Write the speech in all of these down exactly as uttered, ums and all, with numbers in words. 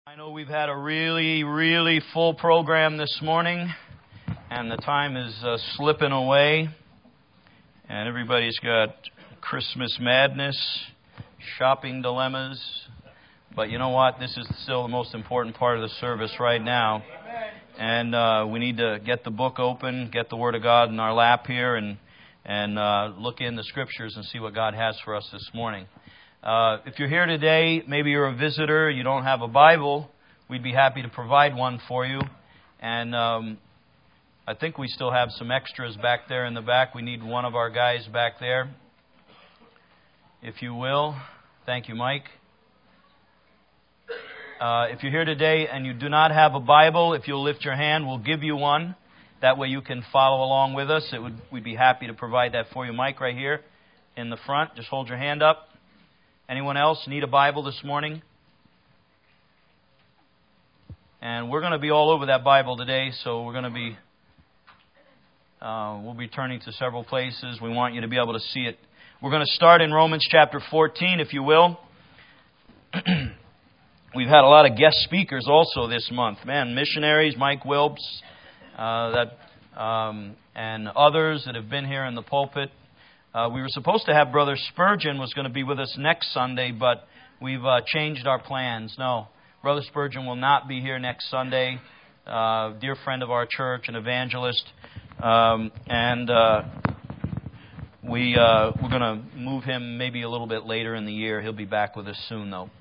I know we've had a really, really full program this morning, and the time is uh, slipping away, and everybody's got Christmas madness, shopping dilemmas, but you know what? This is still the most important part of the service right now, and uh, we need to get the book open, get the Word of God in our lap here, and, and uh, look in the Scriptures and see what God has for us this morning. Uh, if you're here today, maybe you're a visitor, you don't have a Bible, we'd be happy to provide one for you. And um, I think we still have some extras back there in the back. We need one of our guys back there, if you will. Thank you, Mike. Uh, if you're here today and you do not have a Bible, if you'll lift your hand, we'll give you one. That way you can follow along with us. It would, we'd be happy to provide that for you. Mike, right here in the front, just hold your hand up. Anyone else need a Bible this morning? And we're going to be all over that Bible today, so we're going to be, uh, we'll be turning to several places. We want you to be able to see it. We're going to start in Romans chapter fourteen, if you will. We've had a lot of guest speakers also this month. Man, missionaries, Mike Wilbs, uh, that, um, and others that have been here in the pulpit. Uh, we were supposed to have Brother Spurgeon was going to be with us next Sunday, but we've uh, changed our plans. No, Brother Spurgeon will not be here next Sunday. Uh, dear friend of our church, an evangelist, um, and uh, we uh, we're going to move him maybe a little bit later in the year. He'll be back with us soon, though.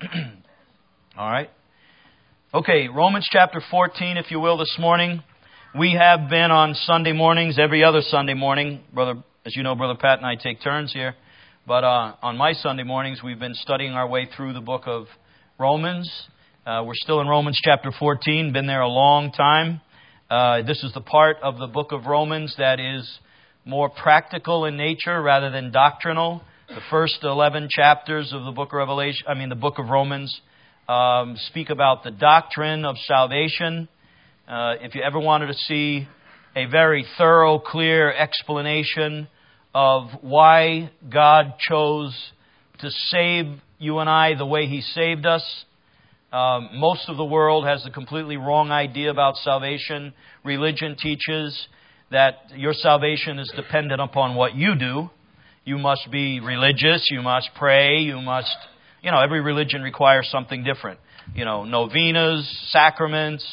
All right. Okay, Romans chapter fourteen, if you will, this morning. We have been on Sunday mornings, every other Sunday morning, Brother. As you know, Brother Pat and I take turns here. But uh, on my Sunday mornings, we've been studying our way through the book of Romans. Uh, we're still in Romans chapter fourteen, been there a long time. Uh, this is the part of the book of Romans that is more practical in nature rather than doctrinal. The first eleven chapters of the book of Revelation, I mean the book of Romans, um, speak about the doctrine of salvation. Uh, if you ever wanted to see a very thorough, clear explanation of why God chose to save you and I the way He saved us. Um, most of the world has a completely wrong idea about salvation. Religion teaches that your salvation is dependent upon what you do. You must be religious, you must pray, you must, you know, every religion requires something different. You know, novenas, sacraments,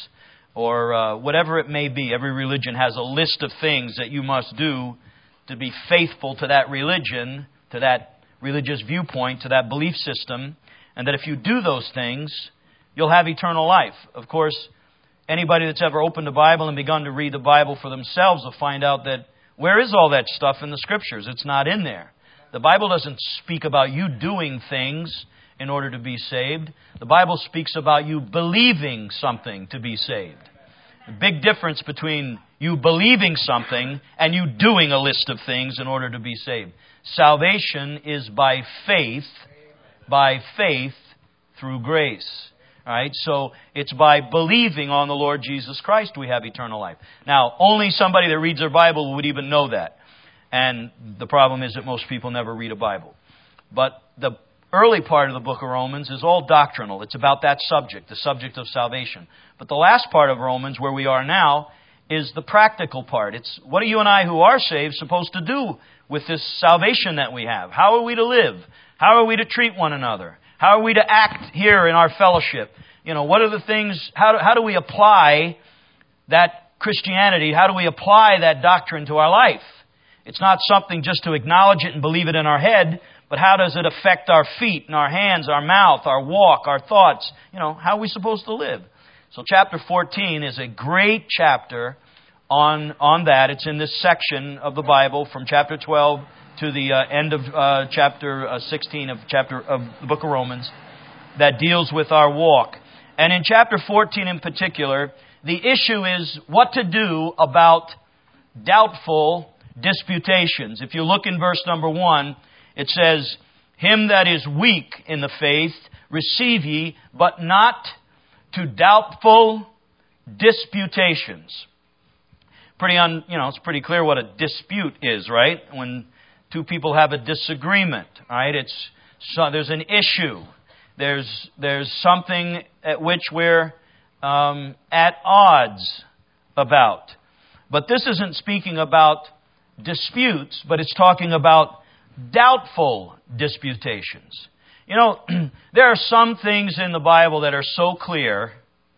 or uh, whatever it may be. Every religion has a list of things that you must do to be faithful to that religion, to that religious viewpoint, to that belief system, and that if you do those things, you'll have eternal life. Of course, anybody that's ever opened the Bible and begun to read the Bible for themselves will find out that where is all that stuff in the Scriptures? It's not in there. The Bible doesn't speak about you doing things in order to be saved. The Bible speaks about you believing something to be saved. The big difference between you believing something and you doing a list of things in order to be saved. Salvation is by faith, by faith through grace. All right, so it's by believing on the Lord Jesus Christ we have eternal life. Now, only somebody that reads their Bible would even know that. And the problem is that most people never read a Bible. But the early part of the book of Romans is all doctrinal. It's about that subject, the subject of salvation. But the last part of Romans, where we are now, is the practical part. It's what are you and I who are saved supposed to do with this salvation that we have? How are we to live? How are we to treat one another? How are we to act here in our fellowship? You know, what are the things, how do, how do we apply that Christianity? How do we apply that doctrine to our life? It's not something just to acknowledge it and believe it in our head, but how does it affect our feet and our hands, our mouth, our walk, our thoughts? You know, how are we supposed to live? So chapter fourteen is a great chapter on, on that. It's in this section of the Bible from chapter twelve to the uh, end of uh, chapter uh, sixteen of chapter of the book of Romans that deals with our walk. And in chapter fourteen in particular, the issue is what to do about doubtful disputations. If you look in verse number one, it says, "Him that is weak in the faith receive ye, but not to doubtful disputations." Pretty un, you know, it's pretty clear what a dispute is, right? When two people have a disagreement, right? It's so there's an issue. There's, there's something at which we're um, at odds about. But this isn't speaking about disputes, but it's talking about doubtful disputations. You know, there are some things in the Bible that are so clear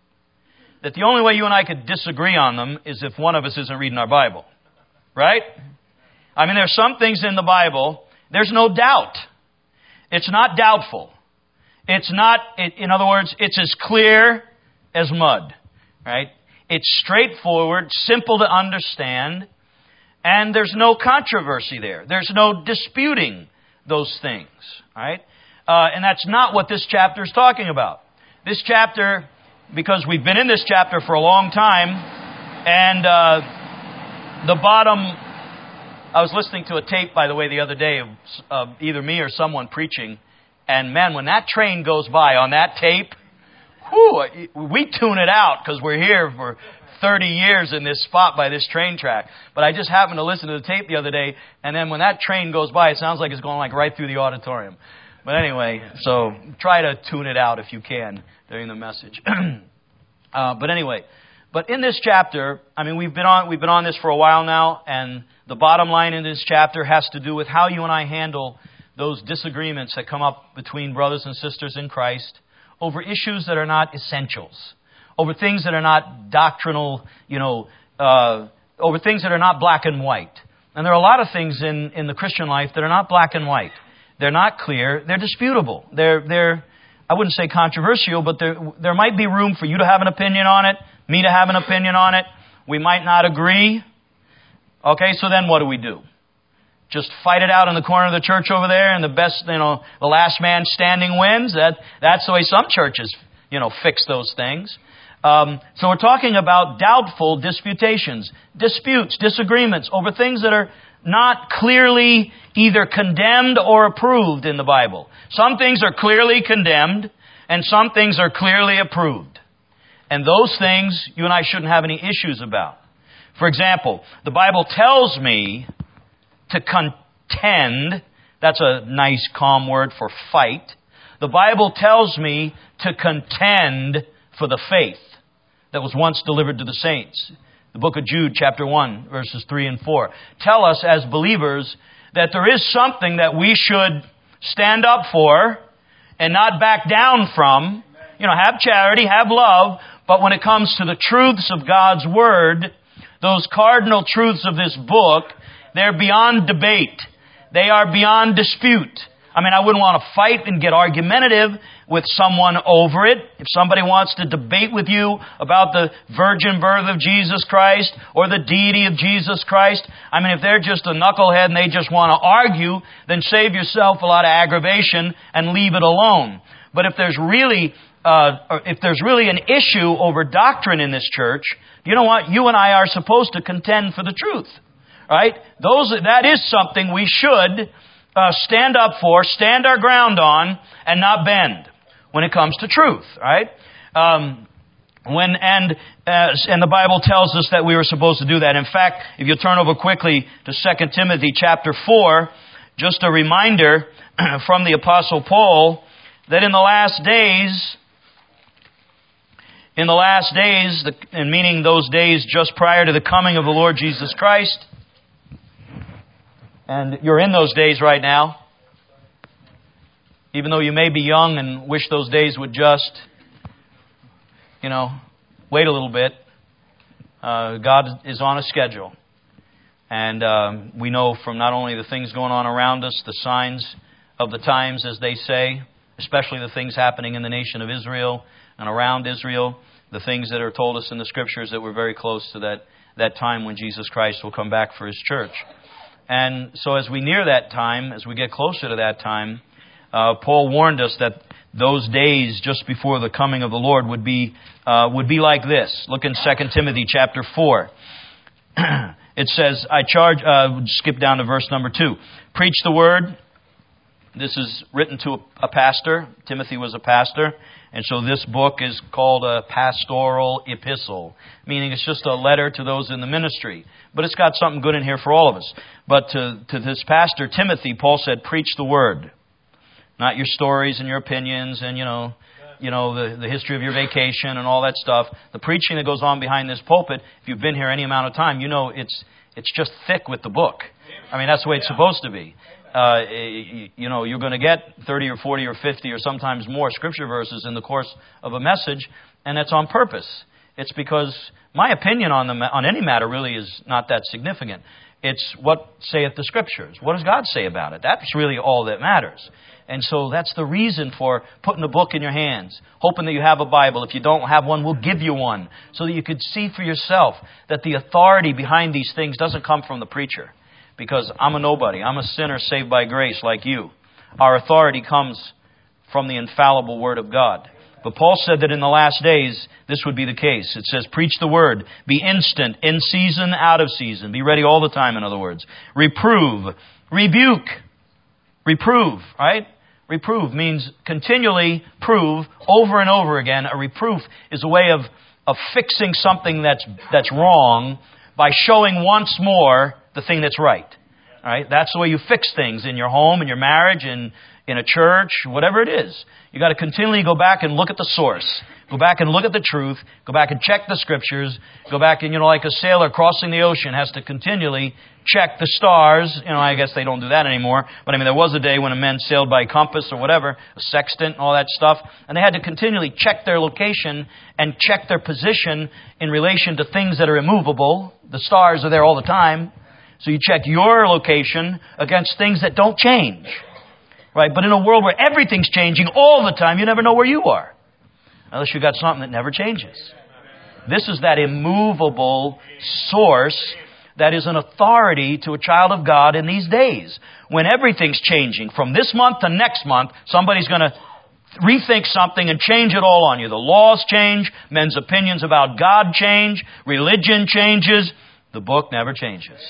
that the only way you and I could disagree on them is if one of us isn't reading our Bible. Right? I mean, there are some things in the Bible, there's no doubt. It's not doubtful. It's not, it, in other words, it's as clear as mud. Right? It's straightforward, simple to understand, and there's no controversy there. There's no disputing those things. Right? Uh, and that's not what this chapter is talking about. This chapter, because we've been in this chapter for a long time, and uh, the bottom, I was listening to a tape, by the way, the other day of, of either me or someone preaching, and man, when that train goes by on that tape, whew, we tune it out because we're here for thirty years in this spot by this train track. But I just happened to listen to the tape the other day, and then when that train goes by, it sounds like it's going like right through the auditorium. But anyway, so try to tune it out if you can during the message. uh, but anyway, but in this chapter, I mean, we've been on we've been on this for a while now, and the bottom line in this chapter has to do with how you and I handle those disagreements that come up between brothers and sisters in Christ over issues that are not essentials, over things that are not doctrinal, you know, uh, over things that are not black and white. And there are a lot of things in, in the Christian life that are not black and white. They're not clear. They're disputable. They're, they're, I wouldn't say controversial, but there, there might be room for you to have an opinion on it, me to have an opinion on it. We might not agree. Okay, so then what do we do? Just fight it out in the corner of the church over there, and the best, you know, the last man standing wins. That, that's the way some churches, you know, fix those things. Um, so we're talking about doubtful disputations, disputes, disagreements over things that are not clearly either condemned or approved in the Bible. Some things are clearly condemned, and some things are clearly approved. And those things you and I shouldn't have any issues about. For example, the Bible tells me to contend. That's a nice, calm word for fight. The Bible tells me to contend for the faith that was once delivered to the saints. The book of Jude, chapter one, verses three and four, tell us as believers that there is something that we should stand up for and not back down from. You know, have charity, have love, but when it comes to the truths of God's Word, those cardinal truths of this book, they're beyond debate. They are beyond dispute. I mean, I wouldn't want to fight and get argumentative with someone over it. If somebody wants to debate with you about the virgin birth of Jesus Christ or the deity of Jesus Christ, I mean, if they're just a knucklehead and they just want to argue, then save yourself a lot of aggravation and leave it alone. But if there's really, uh, if there's really an issue over doctrine in this church, you know what? You and I are supposed to contend for the truth. Right? Those, that is something we should uh, stand up for, stand our ground on, and not bend when it comes to truth. Right? Um, when and uh, and the Bible tells us that we were supposed to do that. In fact, if you turn over quickly to Second Timothy chapter four, just a reminder from the Apostle Paul that in the last days, in the last days, and meaning those days just prior to the coming of the Lord Jesus Christ. And you're in those days right now. Even though you may be young and wish those days would just, you know, wait a little bit. Uh, God is on a schedule. And um, we know from not only the things going on around us, the signs of the times, as they say, especially the things happening in the nation of Israel and around Israel, the things that are told us in the Scriptures that we're very close to that, that time when Jesus Christ will come back for His church. And so as we near that time, as we get closer to that time, uh, Paul warned us that those days just before the coming of the Lord would be uh, would be like this. Look in Second Timothy chapter four. It says, I charge, uh, skip down to verse number two. Preach the word. This is written to a, a pastor. Timothy was a pastor. And so this book is called a pastoral epistle, meaning it's just a letter to those in the ministry. But it's got something good in here for all of us. But to, to this pastor, Timothy, Paul said, preach the word. not your stories and your opinions and, you know, you know, the, the history of your vacation and all that stuff. The preaching that goes on behind this pulpit, if you've been here any amount of time, you know it's it's just thick with the book. I mean, that's the way it's supposed to be. Uh, you know, you're going to get thirty or forty or fifty or sometimes more scripture verses in the course of a message, and that's on purpose. It's because my opinion on the on any matter really is not that significant. It's what saith the Scriptures. What does God say about it? That's really all that matters. And so that's the reason for putting a book in your hands, hoping that you have a Bible. If you don't have one, we'll give you one so that you could see for yourself that the authority behind these things doesn't come from the preacher. Because I'm a nobody. I'm a sinner saved by grace like you. Our authority comes from the infallible Word of God. But Paul said that in the last days, this would be the case. It says, preach the Word. Be instant, in season, out of season. Be ready all the time, in other words. Reprove. Rebuke. Reprove, right? Reprove means continually prove over and over again. A reproof is a way of, of fixing something that's that's wrong by showing once more the thing that's right. All right? That's the way you fix things in your home, in your marriage, in, in a church, whatever it is. You got to continually go back and look at the source. Go back and look at the truth. Go back and check the Scriptures. Go back and, you know, like a sailor crossing the ocean has to continually check the stars. You know, I guess they don't do that anymore. But I mean, there was a day when a man sailed by compass or whatever, a sextant and all that stuff. And they had to continually check their location and check their position in relation to things that are immovable. The stars are there all the time. So you check your location against things that don't change. Right? But in a world where everything's changing all the time, you never know where you are. Unless you've got something that never changes. This is that immovable source that is an authority to a child of God in these days. When everything's changing, from this month to next month, somebody's going to rethink something and change it all on you. The laws change, men's opinions about God change, religion changes, the book never changes.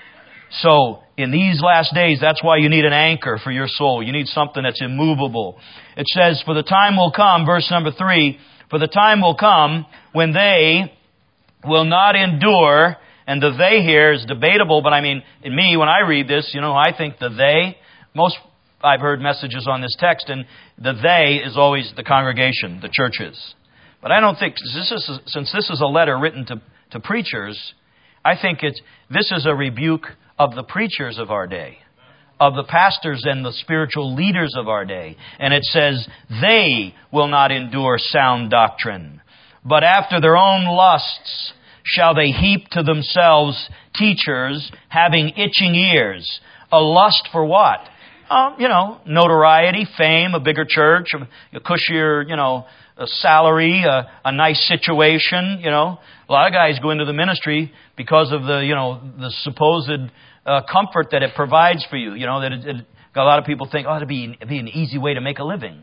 So, in these last days, that's why you need an anchor for your soul. You need something that's immovable. It says, for the time will come, verse number three, for the time will come when they will not endure, and the they here is debatable, but I mean, in me, when I read this, you know, I think the they, most, I've heard messages on this text, and the they is always the congregation, the churches. But I don't think, this is, since this is a letter written to, to preachers, I think it's, this is a rebuke of the preachers of our day, of the pastors and the spiritual leaders of our day. And it says, they will not endure sound doctrine, but after their own lusts shall they heap to themselves teachers having itching ears. A lust for what? Um, you know, notoriety, fame, a bigger church, a cushier, you know, a salary, a, a nice situation, you know. A lot of guys go into the ministry because of the, you know, the supposed uh, comfort that it provides for you. You know, that it, it, a lot of people think, oh, it'd be, it'd be an easy way to make a living.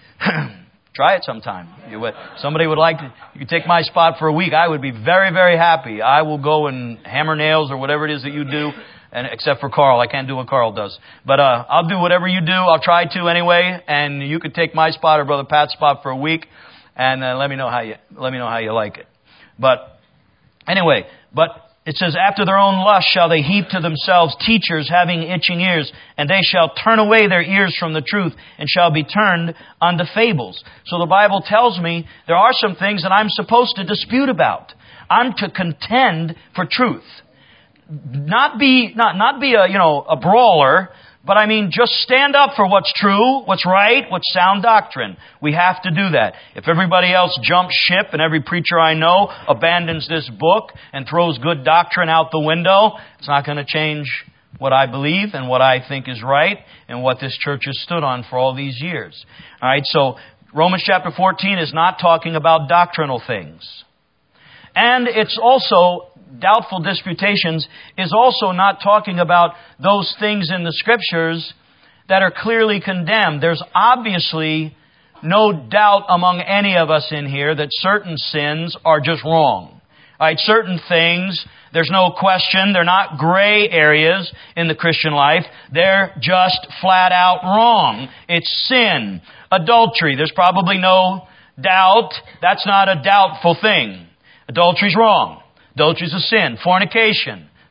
Try it sometime. You would, somebody would like to, you could take my spot for a week. I would be very, very happy. I will go and hammer nails or whatever it is that you do. And except for Carl, I can't do what Carl does. But uh, I'll do whatever you do. I'll try to anyway. And you could take my spot or Brother Pat's spot for a week, and uh, let me know how you let me know how you like it. But anyway, but it says, after their own lust shall they heap to themselves teachers having itching ears, and they shall turn away their ears from the truth, and shall be turned unto fables. So the Bible tells me there are some things that I'm supposed to dispute about. I'm to contend for truth. Not be, not, not be a, you know, a brawler, but I mean, just stand up for what's true, what's right, what's sound doctrine. We have to do that. If everybody else jumps ship and every preacher I know abandons this book and throws good doctrine out the window, it's not going to change what I believe and what I think is right and what this church has stood on for all these years. All right, so Romans chapter fourteen is not talking about doctrinal things. And it's also, doubtful disputations is also not talking about those things in the Scriptures that are clearly condemned. There's obviously no doubt among any of us in here that certain sins are just wrong. All right, certain things, there's no question, they're not gray areas in the Christian life. They're just flat out wrong. It's sin. Adultery, there's probably no doubt. That's not a doubtful thing. Adultery's wrong. Adultery is a sin. Fornication,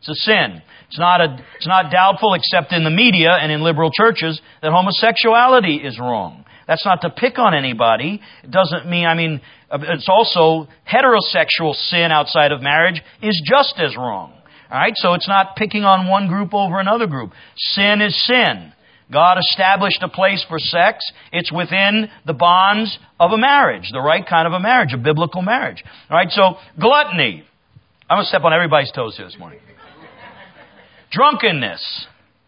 It's a sin. It's not a, it's not doubtful, except in the media and in liberal churches, that homosexuality is wrong. That's not to pick on anybody. It doesn't mean, I mean, it's also heterosexual sin outside of marriage is just as wrong. All right? So it's not picking on one group over another group. Sin is sin. God established a place for sex. It's within the bonds of a marriage, the right kind of a marriage, a biblical marriage. All right? So gluttony. I'm going to step on everybody's toes here this morning. Drunkenness.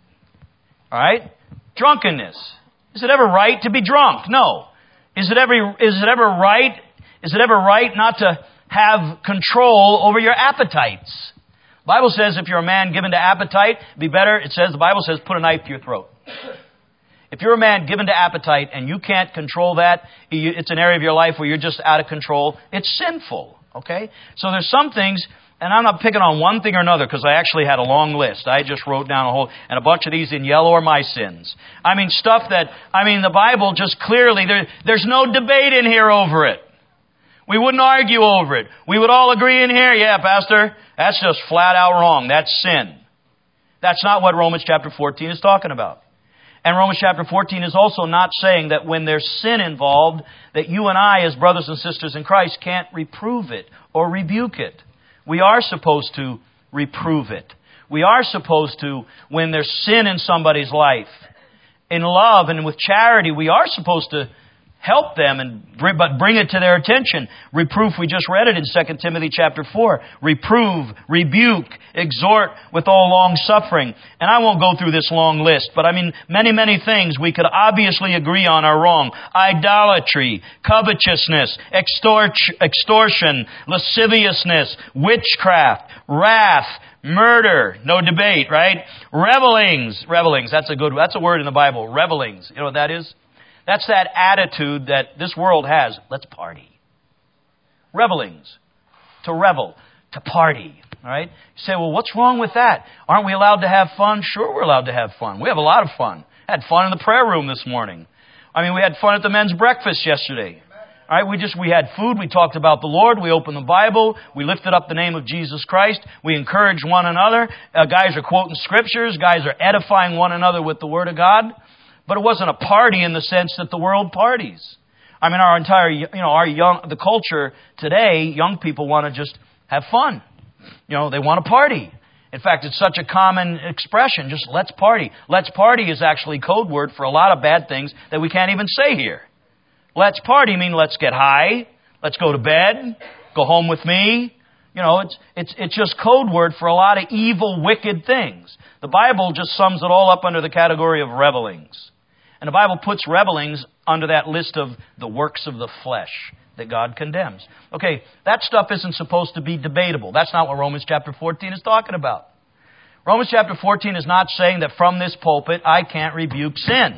All right? Drunkenness. Is it ever right to be drunk? No. Is it ever, is it ever right? Is it ever right not to have control over your appetites? The Bible says if you're a man given to appetite, it'd be better, it says, the Bible says, put a knife to your throat. If you're a man given to appetite and you can't control that, it's an area of your life where you're just out of control, it's sinful. Okay? So there's some things, and I'm not picking on one thing or another because I actually had a long list. I just wrote down a whole, and a bunch of these in yellow are my sins. I mean, stuff that, I mean, the Bible just clearly, there, there's no debate in here over it. We wouldn't argue over it. We would all agree in here, yeah, Pastor, that's just flat out wrong. That's sin. That's not what Romans chapter fourteen is talking about. And Romans chapter fourteen is also not saying that when there's sin involved, that you and I as brothers and sisters in Christ can't reprove it or rebuke it. We are supposed to reprove it. We are supposed to, when there's sin in somebody's life, in love and with charity, we are supposed to help them, and bring, but bring it to their attention. Reproof, we just read it in Second Timothy chapter four. Reprove, rebuke, exhort with all long suffering. And I won't go through this long list, but I mean, many, many things we could obviously agree on are wrong. Idolatry, covetousness, extort- extortion, lasciviousness, witchcraft, wrath, murder, no debate, right? Revelings, revelings, that's a good, that's a word in the Bible, revelings. You know what that is? That's that attitude that this world has. Let's party. Revelings. To revel. To party. All right? You say, well, what's wrong with that? Aren't we allowed to have fun? Sure, we're allowed to have fun. We have a lot of fun. Had fun in the prayer room this morning. I mean, we had fun at the men's breakfast yesterday. All right? We just, we had food. We talked about the Lord. We opened the Bible. We lifted up the name of Jesus Christ. We encouraged one another. Uh, guys are quoting scriptures. Guys are edifying one another with the Word of God. But it wasn't a party in the sense that the world parties. I mean, our entire, you know, our young, the culture today, young people want to just have fun. You know, they want to party. In fact, it's such a common expression, just let's party. Let's party is actually code word for a lot of bad things that we can't even say here. Let's party mean let's get high, let's go to bed, go home with me. You know, it's, it's, it's just code word for a lot of evil, wicked things. The Bible just sums it all up under the category of revelings. And the Bible puts revelings under that list of the works of the flesh that God condemns. Okay, that stuff isn't supposed to be debatable. That's not what Romans chapter fourteen is talking about. Romans chapter fourteen is not saying that from this pulpit I can't rebuke sin.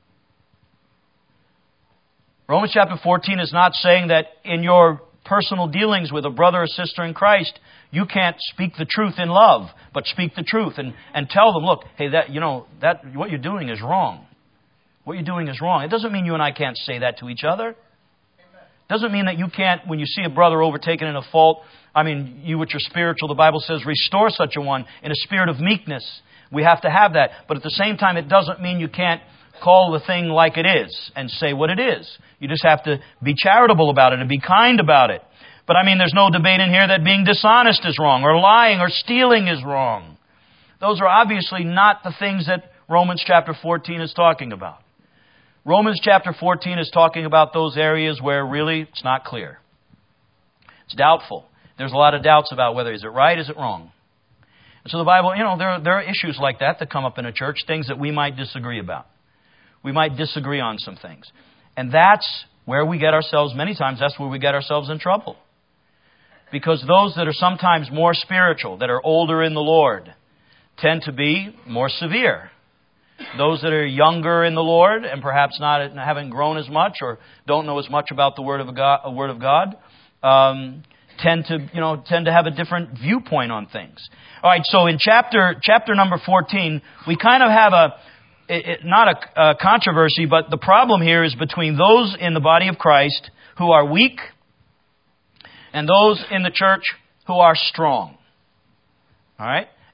Romans chapter fourteen is not saying that in your personal dealings with a brother or sister in Christ, you can't speak the truth in love, but speak the truth and, and tell them, look, hey, that you know that what you're doing is wrong. What you're doing is wrong. It doesn't mean you and I can't say that to each other. It doesn't mean that you can't, when you see a brother overtaken in a fault, I mean, you which are spiritual, the Bible says, restore such a one in a spirit of meekness. We have to have that. But at the same time, it doesn't mean you can't call the thing like it is and say what it is. You just have to be charitable about it and be kind about it. But I mean, there's no debate in here that being dishonest is wrong or lying or stealing is wrong. Those are obviously not the things that Romans chapter fourteen is talking about. Romans chapter fourteen is talking about those areas where really it's not clear. It's doubtful. There's a lot of doubts about whether is it right, is it wrong. And so the Bible, you know, there, there are issues like that that come up in a church, things that we might disagree about. We might disagree on some things. And that's where we get ourselves, many times that's where we get ourselves in trouble. Because those that are sometimes more spiritual, that are older in the Lord, tend to be more severe. Those that are younger in the Lord and perhaps not haven't grown as much or don't know as much about the Word of God, Word of God um, tend to you know tend to have a different viewpoint on things. All right, so in chapter chapter number fourteen, we kind of have a it, it, not a, a controversy, but the problem here is between those in the body of Christ who are weak and those in the church who are strong. All right,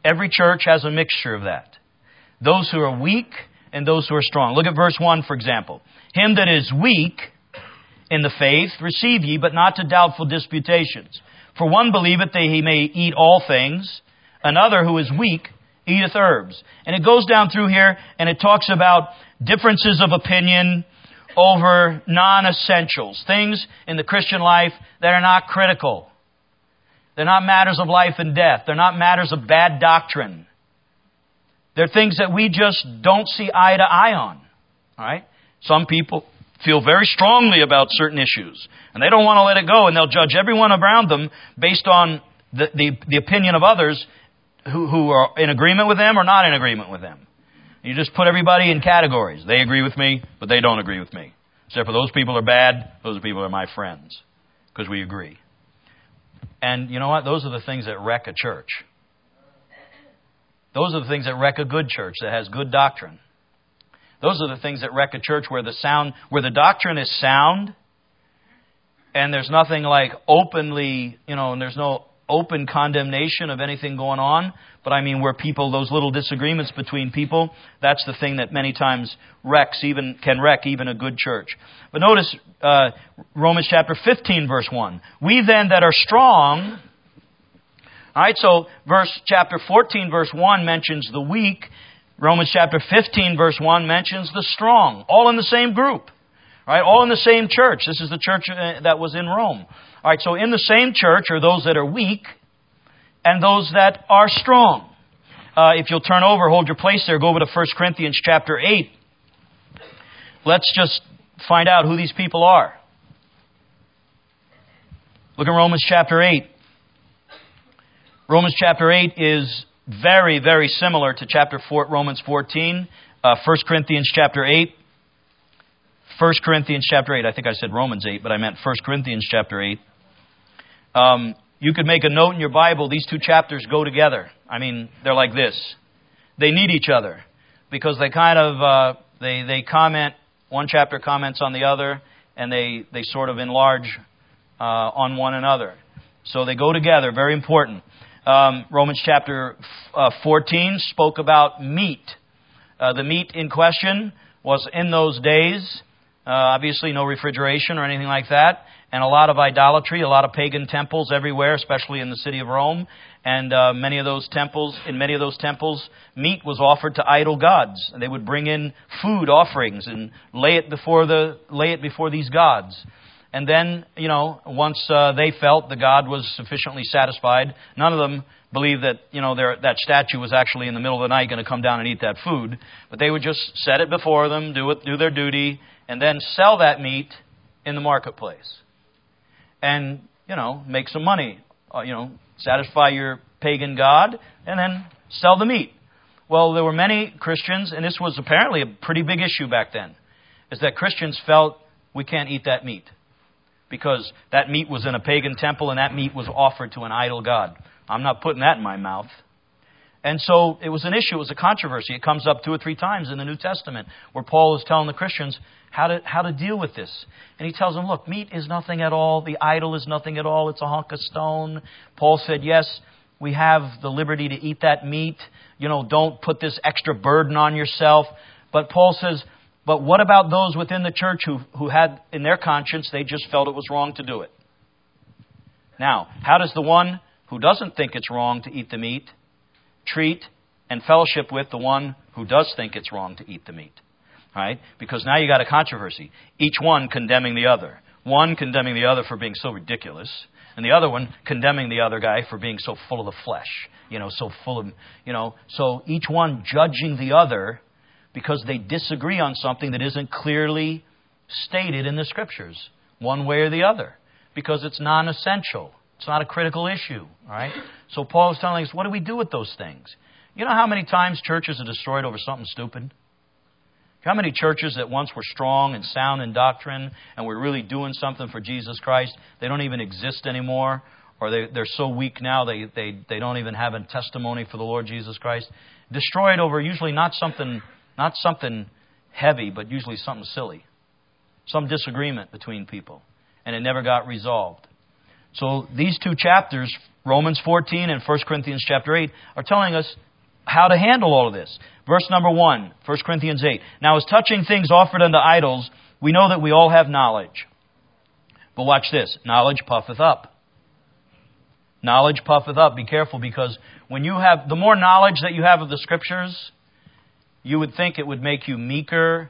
Every church has a mixture of that. Those who are weak and those who are strong. Look at verse one, for example. Him that is weak in the faith receive ye, but not to doubtful disputations. For one believeth that he may eat all things, another who is weak eateth herbs. And it goes down through here and it talks about differences of opinion over non-essentials. Things in the Christian life that are not critical. They're not matters of life and death. They're not matters of bad doctrine. They're things that we just don't see eye to eye on. All right? Some people feel very strongly about certain issues, and they don't want to let it go, and they'll judge everyone around them based on the, the, the opinion of others who, who are in agreement with them or not in agreement with them. You just put everybody in categories. They agree with me, but they don't agree with me. Except for those people are bad, those people are my friends, because we agree. And you know what? Those are the things that wreck a church. Those are the things that wreck a good church that has good doctrine. Those are the things that wreck a church where the sound, where the doctrine is sound, and there's nothing like openly, you know, and there's no open condemnation of anything going on. But I mean, where people, those little disagreements between people, that's the thing that many times wrecks, even can wreck even a good church. But notice uh, Romans chapter fifteen, verse one. We then that are strong. All right, so verse chapter fourteen, verse one mentions the weak. Romans chapter fifteen, verse one mentions the strong. All in the same group. All right, all in the same church. This is the church that was in Rome. All right, so in the same church are those that are weak and those that are strong. Uh, if you'll turn over, hold your place there, go over to First Corinthians chapter eight. Let's just find out who these people are. Look at Romans chapter eight. Romans chapter eight is very, very similar to chapter four, Romans fourteen. Uh, First Corinthians chapter eight. First Corinthians chapter eight. I think I said Romans eight, but I meant First Corinthians chapter eight. Um, you could make a note in your Bible. These two chapters go together. I mean, they're like this. They need each other because they kind of uh, they they comment. One chapter comments on the other, and they they sort of enlarge uh, on one another. So they go together. Very important. Um, Romans chapter uh, fourteen spoke about meat. Uh, the meat in question was in those days. Uh, obviously, no refrigeration or anything like that. And a lot of idolatry, a lot of pagan temples everywhere, especially in the city of Rome. And uh, many of those temples, in many of those temples, meat was offered to idol gods. And they would bring in food offerings and lay it before the lay it before these gods. And then, you know, once uh, they felt the god was sufficiently satisfied, none of them believed that, you know, their, that statue was actually in the middle of the night going to come down and eat that food. But they would just set it before them, do it, do their duty, and then sell that meat in the marketplace. And, you know, make some money. Uh, you know, satisfy your pagan god, and then sell the meat. Well, there were many Christians, and this was apparently a pretty big issue back then, is that Christians felt we can't eat that meat. Because that meat was in a pagan temple and that meat was offered to an idol god. I'm not putting that in my mouth. And so it was an issue. It was a controversy. It comes up two or three times in the New Testament where Paul is telling the Christians how to how to deal with this. And he tells them, look, meat is nothing at all. The idol is nothing at all. It's a hunk of stone. Paul said, yes, we have the liberty to eat that meat. You know, don't put this extra burden on yourself. But Paul says, but what about those within the church who, who had in their conscience, they just felt it was wrong to do it? Now, how does the one who doesn't think it's wrong to eat the meat treat and fellowship with the one who does think it's wrong to eat the meat? All right? Because now you got a controversy. Each one condemning the other. One condemning the other for being so ridiculous, and the other one condemning the other guy for being so full of the flesh. You know, so full of, you know, so each one judging the other because they disagree on something that isn't clearly stated in the Scriptures, one way or the other, because it's non-essential. It's not a critical issue, all right? So Paul is telling us, what do we do with those things? You know how many times churches are destroyed over something stupid? How many churches that once were strong and sound in doctrine and were really doing something for Jesus Christ, they don't even exist anymore, or they, they're so weak now they, they, they don't even have a testimony for the Lord Jesus Christ? Destroyed over usually not something... Not something heavy, but usually something silly. Some disagreement between people. And it never got resolved. So these two chapters, Romans fourteen and First Corinthians chapter eight, are telling us how to handle all of this. Verse number one, First Corinthians eight. Now as touching things offered unto idols, we know that we all have knowledge. But watch this. Knowledge puffeth up. Knowledge puffeth up. Be careful, because when you have, the more knowledge that you have of the Scriptures, you would think it would make you meeker,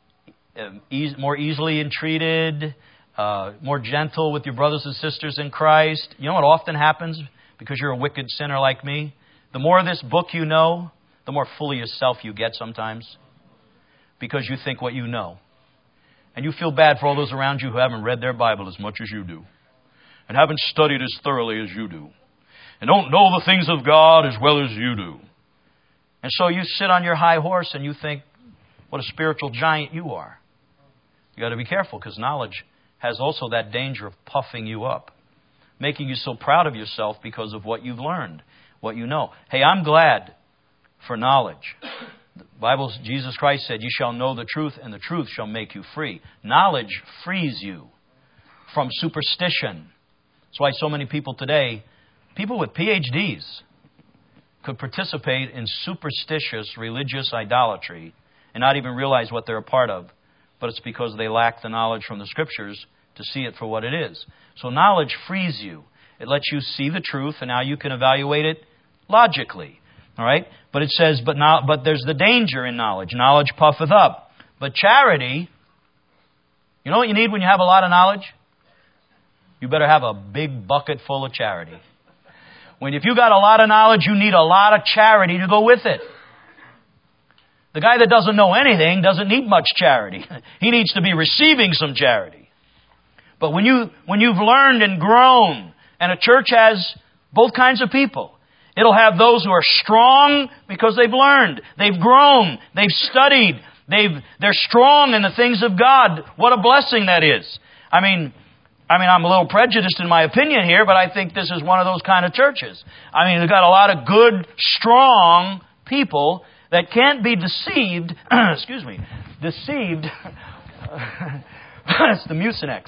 e- more easily entreated, uh, more gentle with your brothers and sisters in Christ. You know what often happens because you're a wicked sinner like me? The more of this book you know, the more full of yourself you get sometimes, because you think what you know. And you feel bad for all those around you who haven't read their Bible as much as you do, and haven't studied as thoroughly as you do, and don't know the things of God as well as you do. And so you sit on your high horse and you think what a spiritual giant you are. You got to be careful, because knowledge has also that danger of puffing you up, making you so proud of yourself because of what you've learned, what you know. Hey, I'm glad for knowledge. The Bible, Jesus Christ said, "You shall know the truth, and the truth shall make you free." Knowledge frees you from superstition. That's why so many people today, people with P H Ds, could participate in superstitious religious idolatry and not even realize what they're a part of. But it's because they lack the knowledge from the Scriptures to see it for what it is. So knowledge frees you. It lets you see the truth, and now you can evaluate it logically. All right? But it says, but now, but there's the danger in knowledge. Knowledge puffeth up. But charity, you know what you need when you have a lot of knowledge? You better have a big bucket full of charity. When if you got a lot of knowledge, you need a lot of charity to go with it. The guy that doesn't know anything doesn't need much charity. He needs to be receiving some charity. But when you when you've learned and grown, and a church has both kinds of people. It'll have those who are strong because they've learned, they've grown, they've studied, they've they're strong in the things of God. What a blessing that is. I mean, I mean, I'm a little prejudiced in my opinion here, but I think this is one of those kind of churches. I mean, they've got a lot of good, strong people that can't be deceived, excuse me, deceived, it's the Mucinex,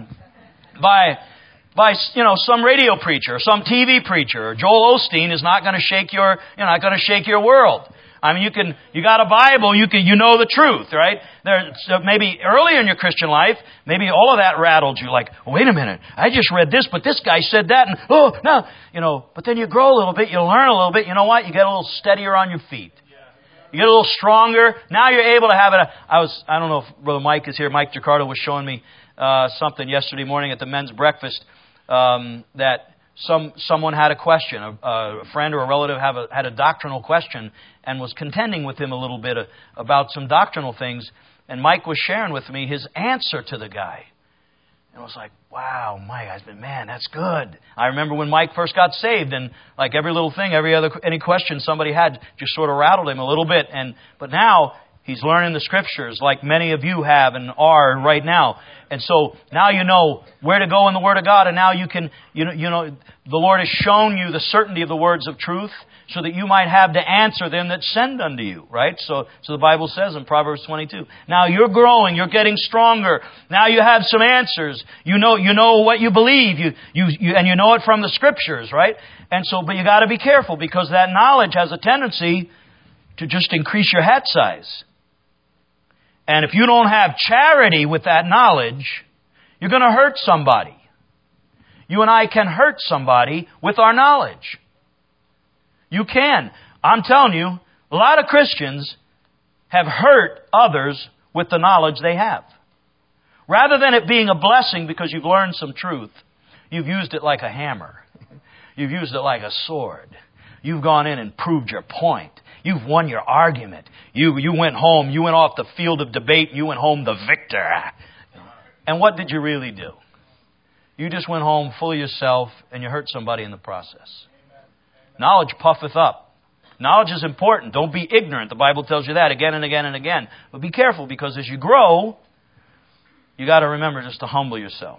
by, by, you know, some radio preacher, or some T V preacher, or Joel Osteen is not going to shake your, you're not going to shake your world. I mean, you can, you got a Bible, you can, you know the truth, right? There, so maybe earlier in your Christian life, maybe all of that rattled you, like, oh, wait a minute, I just read this, but this guy said that, and oh, no, you know, but then you grow a little bit, you learn a little bit, you know what? You get a little steadier on your feet. You get a little stronger. Now you're able to have it. I was, I don't know if Brother Mike is here. Mike Jacardo was showing me uh, something yesterday morning at the men's breakfast um, that some someone had a question. A, a friend or a relative have a, had a doctrinal question and was contending with him a little bit uh, about some doctrinal things. And Mike was sharing with me his answer to the guy. And I was like, wow, Mike, I said, man, that's good. I remember when Mike first got saved, and like every little thing, every other, any question somebody had just sort of rattled him a little bit. And, but now he's learning the Scriptures like many of you have and are right now. And so now you know where to go in the Word of God, and now you can, you know, you know, the Lord has shown you the certainty of the words of truth so that you might have to answer them that send unto you, right? So, so the Bible says in Proverbs twenty-two, now you're growing, you're getting stronger. Now you have some answers. You know, you know what you believe, you, you, you and you know it from the Scriptures, right? And so, but you got to be careful, because that knowledge has a tendency to just increase your hat size. And if you don't have charity with that knowledge, you're going to hurt somebody. You and I can hurt somebody with our knowledge. You can. I'm telling you, a lot of Christians have hurt others with the knowledge they have. Rather than it being a blessing because you've learned some truth, you've used it like a hammer. You've used it like a sword. You've gone in and proved your point. You've won your argument. You, you went home, you went off the field of debate, and you went home the victor. And what did you really do? You just went home full of yourself, and you hurt somebody in the process. Knowledge puffeth up. Knowledge is important. Don't be ignorant. The Bible tells you that again and again and again. But be careful, because as you grow, you got to remember just to humble yourself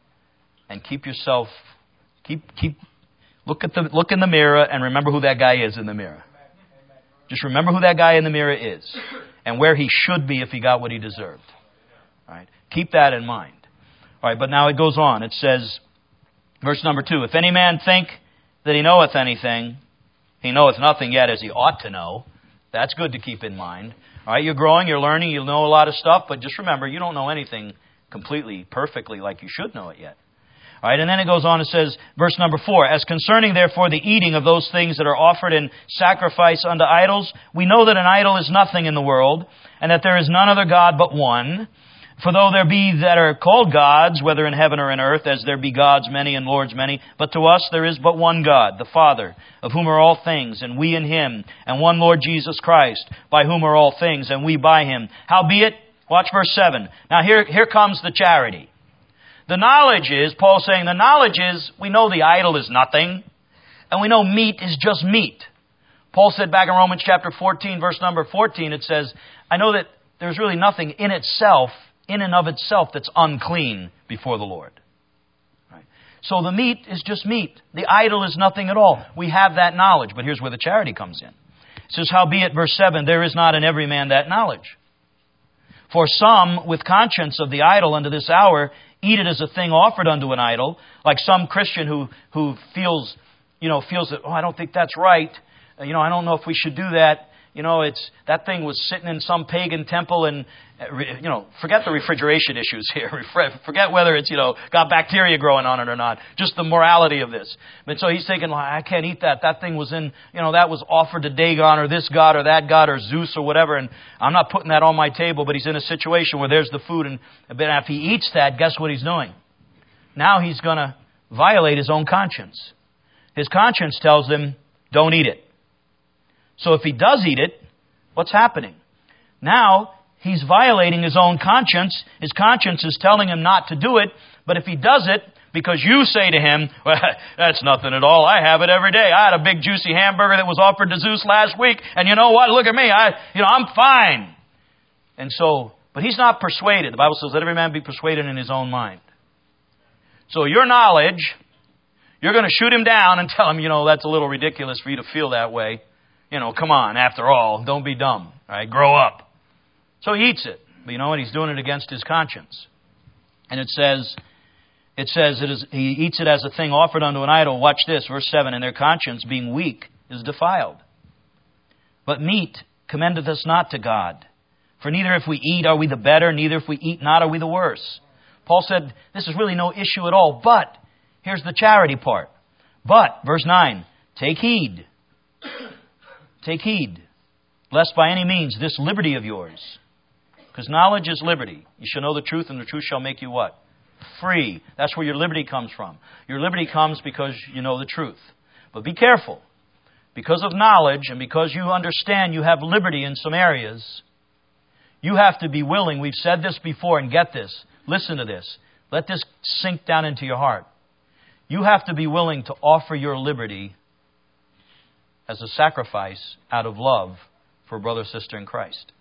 and keep yourself, keep keep look at the look in the mirror and remember who that guy is in the mirror. Just remember who that guy in the mirror is and where he should be if he got what he deserved. All right, keep that in mind. All right, but now it goes on. It says, Verse number two, if any man think that he knoweth anything, he knoweth nothing yet as he ought to know. That's good to keep in mind. All right, you're growing, you're learning, you know a lot of stuff, but just remember, you don't know anything completely, perfectly like you should know it yet. All right, and then it goes on and says, verse number four, as concerning therefore the eating of those things that are offered in sacrifice unto idols, we know that an idol is nothing in the world, and that there is none other God but one. For though there be that are called gods, whether in heaven or in earth, as there be gods many and lords many, but to us there is but one God, the Father, of whom are all things, and we in Him, and one Lord Jesus Christ, by whom are all things, and we by Him. Howbeit, watch verse seven. Now here, here comes the charity. The knowledge is, Paul's saying, the knowledge is, we know the idol is nothing, and we know meat is just meat. Paul said back in Romans chapter fourteen, verse number fourteen, it says, I know that there's really nothing in itself, in and of itself, that's unclean before the Lord. Right? So the meat is just meat. The idol is nothing at all. We have that knowledge, but here's where the charity comes in. It says, howbeit, verse seven, there is not in every man that knowledge. For some, with conscience of the idol unto this hour, eat it as a thing offered unto an idol, like some Christian who, who feels, you know, feels that, oh, I don't think that's right. Uh, you know, I don't know if we should do that. You know, it's, that thing was sitting in some pagan temple and, uh, you know, forget the refrigeration issues here. Forget whether it's, you know, got bacteria growing on it or not. Just the morality of this. But so he's thinking, well, I can't eat that. That thing was in, you know, that was offered to Dagon or this god or that god or Zeus or whatever. And I'm not putting that on my table, but he's in a situation where there's the food. And but if he eats that, guess what he's doing? Now he's going to violate his own conscience. His conscience tells him, don't eat it. So if he does eat it, what's happening? Now, he's violating his own conscience. His conscience is telling him not to do it. But if he does it, because you say to him, well, that's nothing at all. I have it every day. I had a big juicy hamburger that was offered to Zeus last week. And you know what? Look at me. I, you know, I'm fine. And so, but he's not persuaded. The Bible says, let every man be persuaded in his own mind. So your knowledge, you're going to shoot him down and tell him, you know, that's a little ridiculous for you to feel that way. You know, come on, after all, don't be dumb. Right? Grow up. So he eats it. But you know what? He's doing it against his conscience. And it says, it says it is, he eats it as a thing offered unto an idol. Watch this, verse seven. And their conscience, being weak, is defiled. But meat commendeth us not to God. For neither if we eat are we the better, neither if we eat not are we the worse. Paul said, this is really no issue at all. But, here's the charity part. But, verse nine, take heed. Take heed, lest by any means this liberty of yours, because knowledge is liberty. You shall know the truth, and the truth shall make you what? Free. That's where your liberty comes from. Your liberty comes because you know the truth. But be careful. Because of knowledge, and because you understand you have liberty in some areas, you have to be willing. We've said this before, and get this. Listen to this. Let this sink down into your heart. You have to be willing to offer your liberty as a sacrifice out of love for a brother or sister in Christ.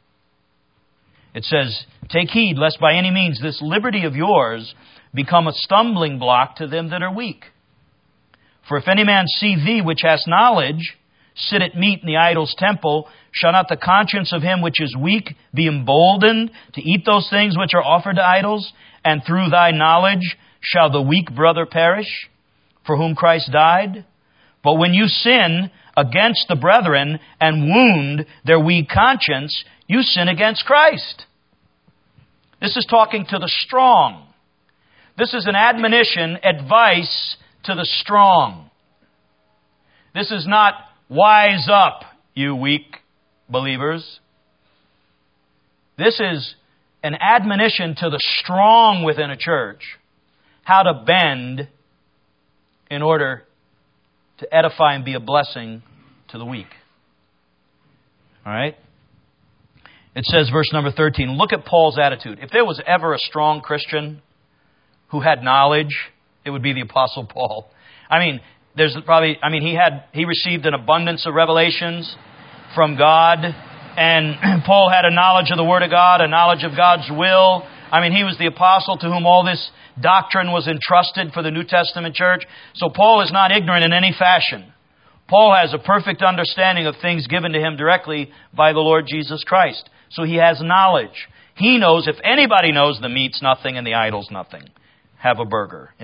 It says, take heed lest by any means this liberty of yours become a stumbling block to them that are weak. For if any man see thee which hast knowledge sit at meat in the idol's temple, shall not the conscience of him which is weak be emboldened to eat those things which are offered to idols? And through thy knowledge shall the weak brother perish, for whom Christ died? But when you sin against the brethren and wound their weak conscience, you sin against Christ. This is talking to the strong. This is an admonition, advice to the strong. This is not wise up, you weak believers. This is an admonition to the strong within a church, how to bend in order to edify and be a blessing to the weak. All right? It says, verse number thirteen, look at Paul's attitude. If there was ever a strong Christian who had knowledge, it would be the Apostle Paul. I mean, there's probably, I mean, he had, he received an abundance of revelations from God, and Paul had a knowledge of the Word of God, a knowledge of God's will. I mean, he was the apostle to whom all this doctrine was entrusted for the New Testament church. So Paul is not ignorant in any fashion. Paul has a perfect understanding of things given to him directly by the Lord Jesus Christ. So he has knowledge. He knows, if anybody knows the meat's nothing and the idol's nothing, have a burger, you know.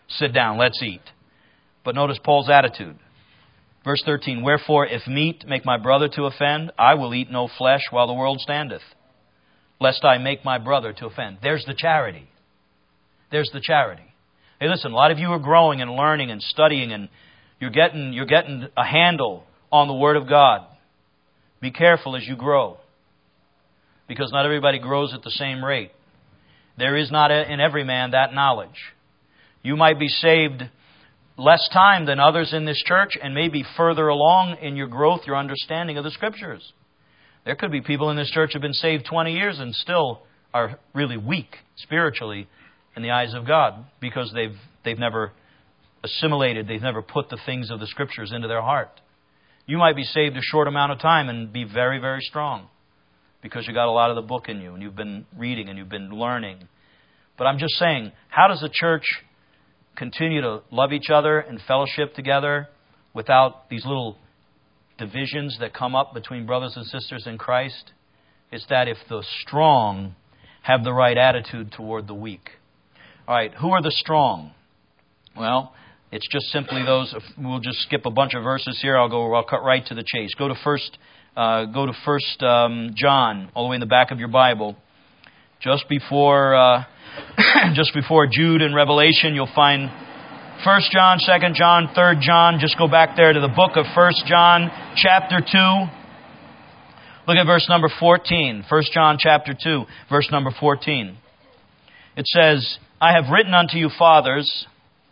Sit down, let's eat. But notice Paul's attitude. Verse thirteen, wherefore, if meat make my brother to offend, I will eat no flesh while the world standeth, lest I make my brother to offend. There's the charity. There's the charity. Hey, listen, a lot of you are growing and learning and studying, and you're getting, you're getting a handle on the Word of God. Be careful as you grow, because not everybody grows at the same rate. There is not in every man that knowledge. You might be saved less time than others in this church and maybe further along in your growth, your understanding of the Scriptures. There could be people in this church who have been saved twenty years and still are really weak spiritually in the eyes of God because they've they've never assimilated, they've never put the things of the Scriptures into their heart. You might be saved a short amount of time and be very, very strong because you got a lot of the book in you and you've been reading and you've been learning. But I'm just saying, how does a church continue to love each other and fellowship together without these little divisions that come up between brothers and sisters in Christ? It's that if the strong have the right attitude toward the weak. All right, who are the strong? Well, it's just simply those. We'll just skip a bunch of verses here. I'll go. I'll cut right to the chase. Go to first. Uh, go to First um, John, all the way in the back of your Bible, just before. Uh, Just before Jude and Revelation, you'll find First John, Second John, Third John. Just go back there to the book of First John, chapter two. Look at verse number fourteen. First John, chapter two, verse number fourteen. It says, I have written unto you, fathers.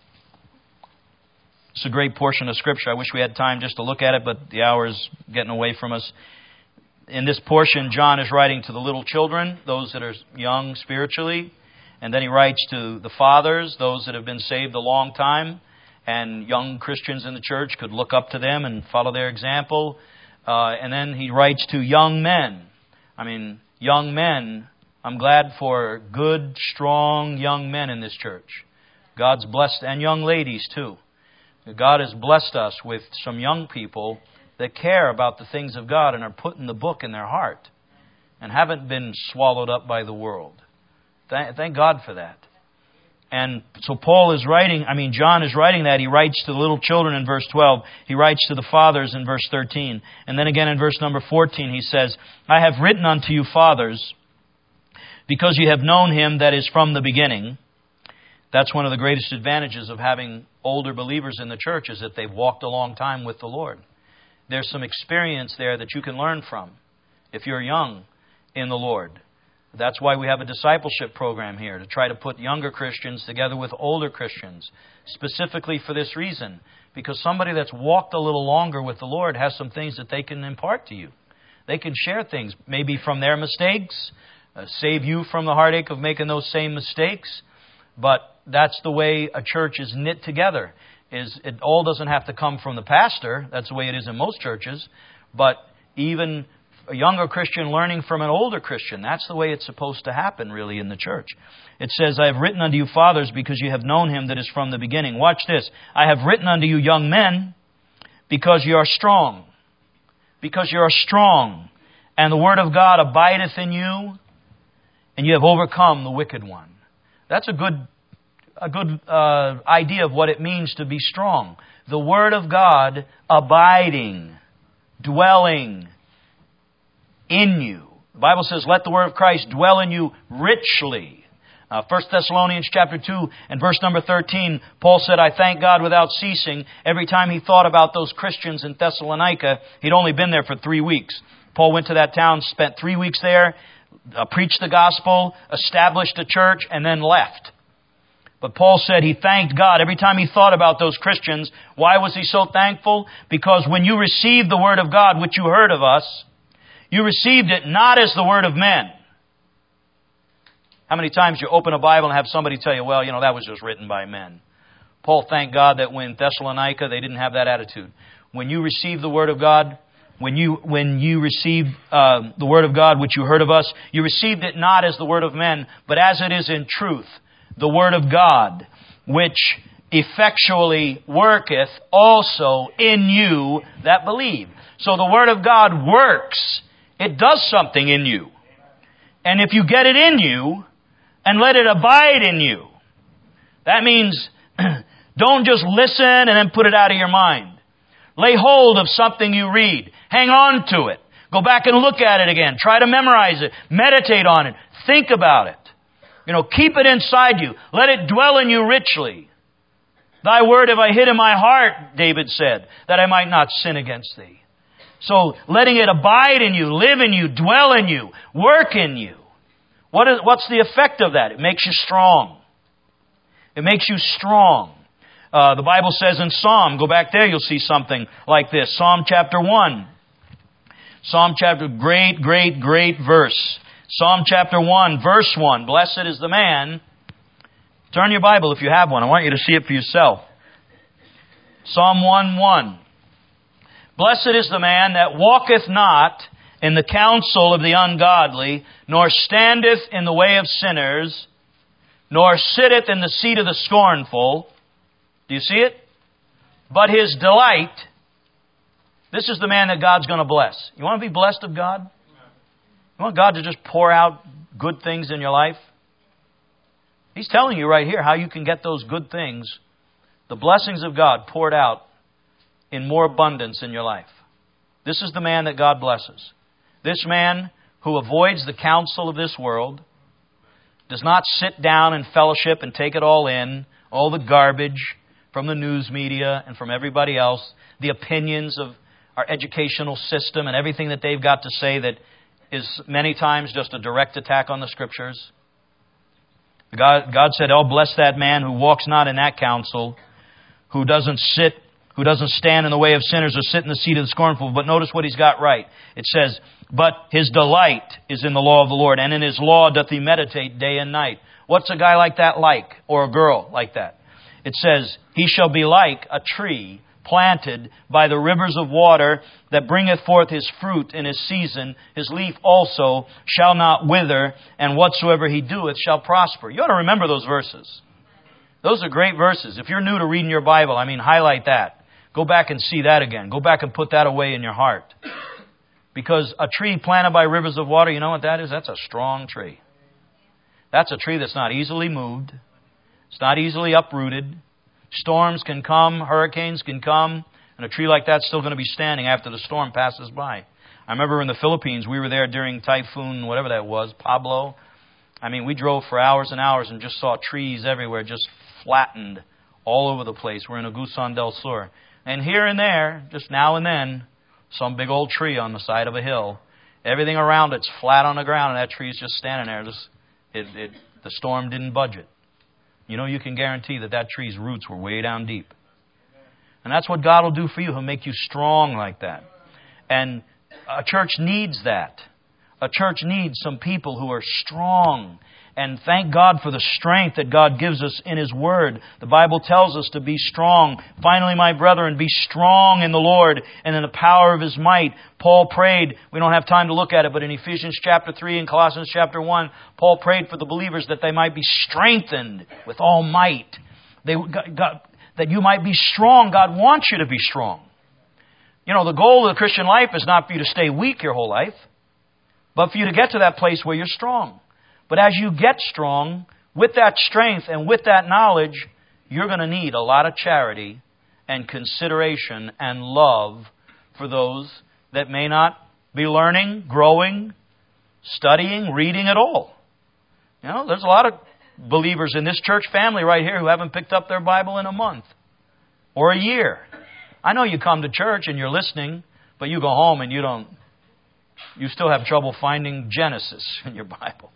It's a great portion of Scripture. I wish we had time just to look at it, but the hour's getting away from us. In this portion, John is writing to the little children, those that are young spiritually. And then he writes to the fathers, those that have been saved a long time, and young Christians in the church could look up to them and follow their example. Uh, and then he writes to young men. I mean, young men, I'm glad for good, strong young men in this church. God's blessed, and young ladies too. God has blessed us with some young people that care about the things of God and are putting the book in their heart and haven't been swallowed up by the world. Thank God for that. And so Paul is writing, I mean, John is writing that. He writes to the little children in verse twelve. He writes to the fathers in verse thirteen. And then again in verse number fourteen, he says, I have written unto you, fathers, because you have known him that is from the beginning. That's one of the greatest advantages of having older believers in the church, is that they've walked a long time with the Lord. There's some experience there that you can learn from if you're young in the Lord. That's why we have a discipleship program here, to try to put younger Christians together with older Christians, specifically for this reason. Because somebody that's walked a little longer with the Lord has some things that they can impart to you. They can share things, maybe from their mistakes, uh, save you from the heartache of making those same mistakes. But that's the way a church is knit together. Is it all doesn't have to come from the pastor. That's the way it is in most churches. But even a younger Christian learning from an older Christian. That's the way it's supposed to happen, really, in the church. It says, I have written unto you, fathers, because you have known him that is from the beginning. Watch this. I have written unto you, young men, because you are strong. Because you are strong. And the word of God abideth in you, and you have overcome the wicked one. That's a good, a good uh, idea of what it means to be strong. The word of God abiding, dwelling in you. The Bible says, let the word of Christ dwell in you richly. Uh, First Thessalonians chapter two and verse number thirteen, Paul said, I thank God without ceasing. Every time he thought about those Christians in Thessalonica, he'd only been there for three weeks. Paul went to that town, spent three weeks there, uh, preached the gospel, established a church, and then left. But Paul said he thanked God every time he thought about those Christians. Why was he so thankful? Because when you received the word of God, which you heard of us, you received it not as the word of men. How many times you open a Bible and have somebody tell you, well, you know, that was just written by men. Paul thanked God that when Thessalonica, they didn't have that attitude. When you received the word of God, when you when you received uh, the word of God, which you heard of us, you received it not as the word of men, but as it is in truth, the word of God, which effectually worketh also in you that believe. So the word of God works. It does something in you. And if you get it in you and let it abide in you, that means Don't just listen and then put it out of your mind. Lay hold of something you read. Hang on to it. Go back and look at it again. Try to memorize it. Meditate on it. Think about it. You know, keep it inside you. Let it dwell in you richly. Thy word have I hid in my heart, David said, that I might not sin against thee. So letting it abide in you, live in you, dwell in you, work in you. What is, what's the effect of that? It makes you strong. It makes you strong. Uh, the Bible says in Psalm, go back there, you'll see something like this. Psalm chapter one. Psalm chapter, great, great, great verse. Psalm chapter one, verse one. Blessed is the man. Turn your Bible if you have one. I want you to see it for yourself. Psalm one, one. Blessed is the man that walketh not in the counsel of the ungodly, nor standeth in the way of sinners, nor sitteth in the seat of the scornful. Do you see it? But his delight, this is the man that God's going to bless. You want to be blessed of God? You want God to just pour out good things in your life? He's telling you right here how you can get those good things, the blessings of God poured out in more abundance in your life. This is the man that God blesses. This man who avoids the counsel of this world, does not sit down in fellowship and take it all in, all the garbage from the news media and from everybody else, the opinions of our educational system and everything that they've got to say that is many times just a direct attack on the Scriptures. God, God said, "Oh, bless that man who walks not in that counsel, who doesn't sit, who doesn't stand in the way of sinners or sit in the seat of the scornful." But notice what he's got right. It says, "But his delight is in the law of the Lord, and in his law doth he meditate day and night." What's a guy like that like, or a girl like that? It says, "He shall be like a tree planted by the rivers of water, that bringeth forth his fruit in his season. His leaf also shall not wither, and whatsoever he doeth shall prosper." You ought to remember those verses. Those are great verses. If you're new to reading your Bible, I mean, highlight that. Go back and see that again. Go back and put that away in your heart. Because a tree planted by rivers of water, you know what that is? That's a strong tree. That's a tree that's not easily moved. It's not easily uprooted. Storms can come, hurricanes can come, and a tree like that's still going to be standing after the storm passes by. I remember in the Philippines, we were there during Typhoon, whatever that was, Pablo. I mean, we drove for hours and hours and just saw trees everywhere, just flattened all over the place. We're in Agusan del Sur. And here and there, just now and then, some big old tree on the side of a hill. Everything around it's flat on the ground, and that tree's just standing there. Just, it, it, the storm didn't budge it. You know, you can guarantee that that tree's roots were way down deep. And that's what God will do for you. He'll make you strong like that. And a church needs that. A church needs some people who are strong. And thank God for the strength that God gives us in His Word. The Bible tells us to be strong. Finally, my brethren, be strong in the Lord and in the power of His might. Paul prayed, we don't have time to look at it, but in Ephesians chapter three and Colossians chapter one, Paul prayed for the believers that they might be strengthened with all might. They, God, that you might be strong. God wants you to be strong. You know, the goal of the Christian life is not for you to stay weak your whole life, but for you to get to that place where you're strong. But as you get strong, with that strength and with that knowledge, you're going to need a lot of charity and consideration and love for those that may not be learning, growing, studying, reading at all. You know, there's a lot of believers in this church family right here who haven't picked up their Bible in a month or a year. I know you come to church and you're listening, but you go home and you don't, you still have trouble finding Genesis in your Bible.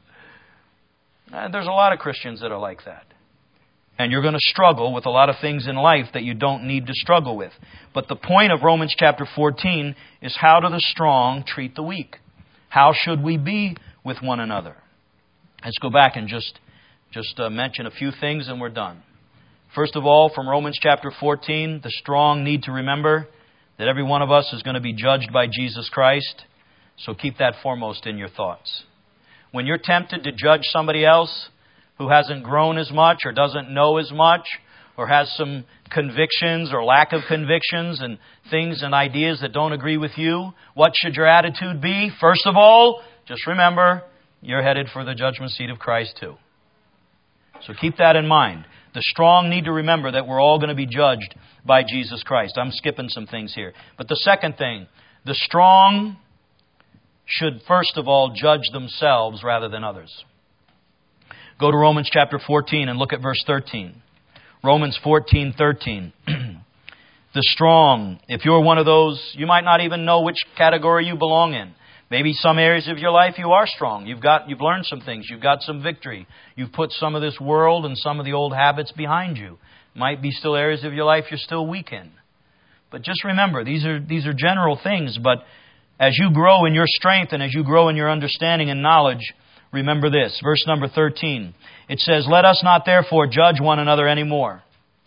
And there's a lot of Christians that are like that. And you're going to struggle with a lot of things in life that you don't need to struggle with. But the point of Romans chapter fourteen is, how do the strong treat the weak? How should we be with one another? Let's go back and just, just uh, mention a few things and we're done. First of all, from Romans chapter fourteen, the strong need to remember that every one of us is going to be judged by Jesus Christ. So keep that foremost in your thoughts. When you're tempted to judge somebody else who hasn't grown as much or doesn't know as much or has some convictions or lack of convictions and things and ideas that don't agree with you, what should your attitude be? First of all, just remember, you're headed for the judgment seat of Christ too. So keep that in mind. The strong need to remember that we're all going to be judged by Jesus Christ. I'm skipping some things here. But the second thing, the strong should first of all judge themselves rather than others. Go to Romans chapter fourteen and look at verse thirteen. Romans fourteen thirteen. The strong, if you're one of those, you might not even know which category you belong in. Maybe some areas of your life you are strong. You've got, you've learned some things. You've got some victory. You've put some of this world and some of the old habits behind you. Might be still areas of your life you're still weak in. But just remember, these are, these are general things. But as you grow in your strength and as you grow in your understanding and knowledge, remember this. Verse number thirteen. It says, let us not therefore judge one another anymore.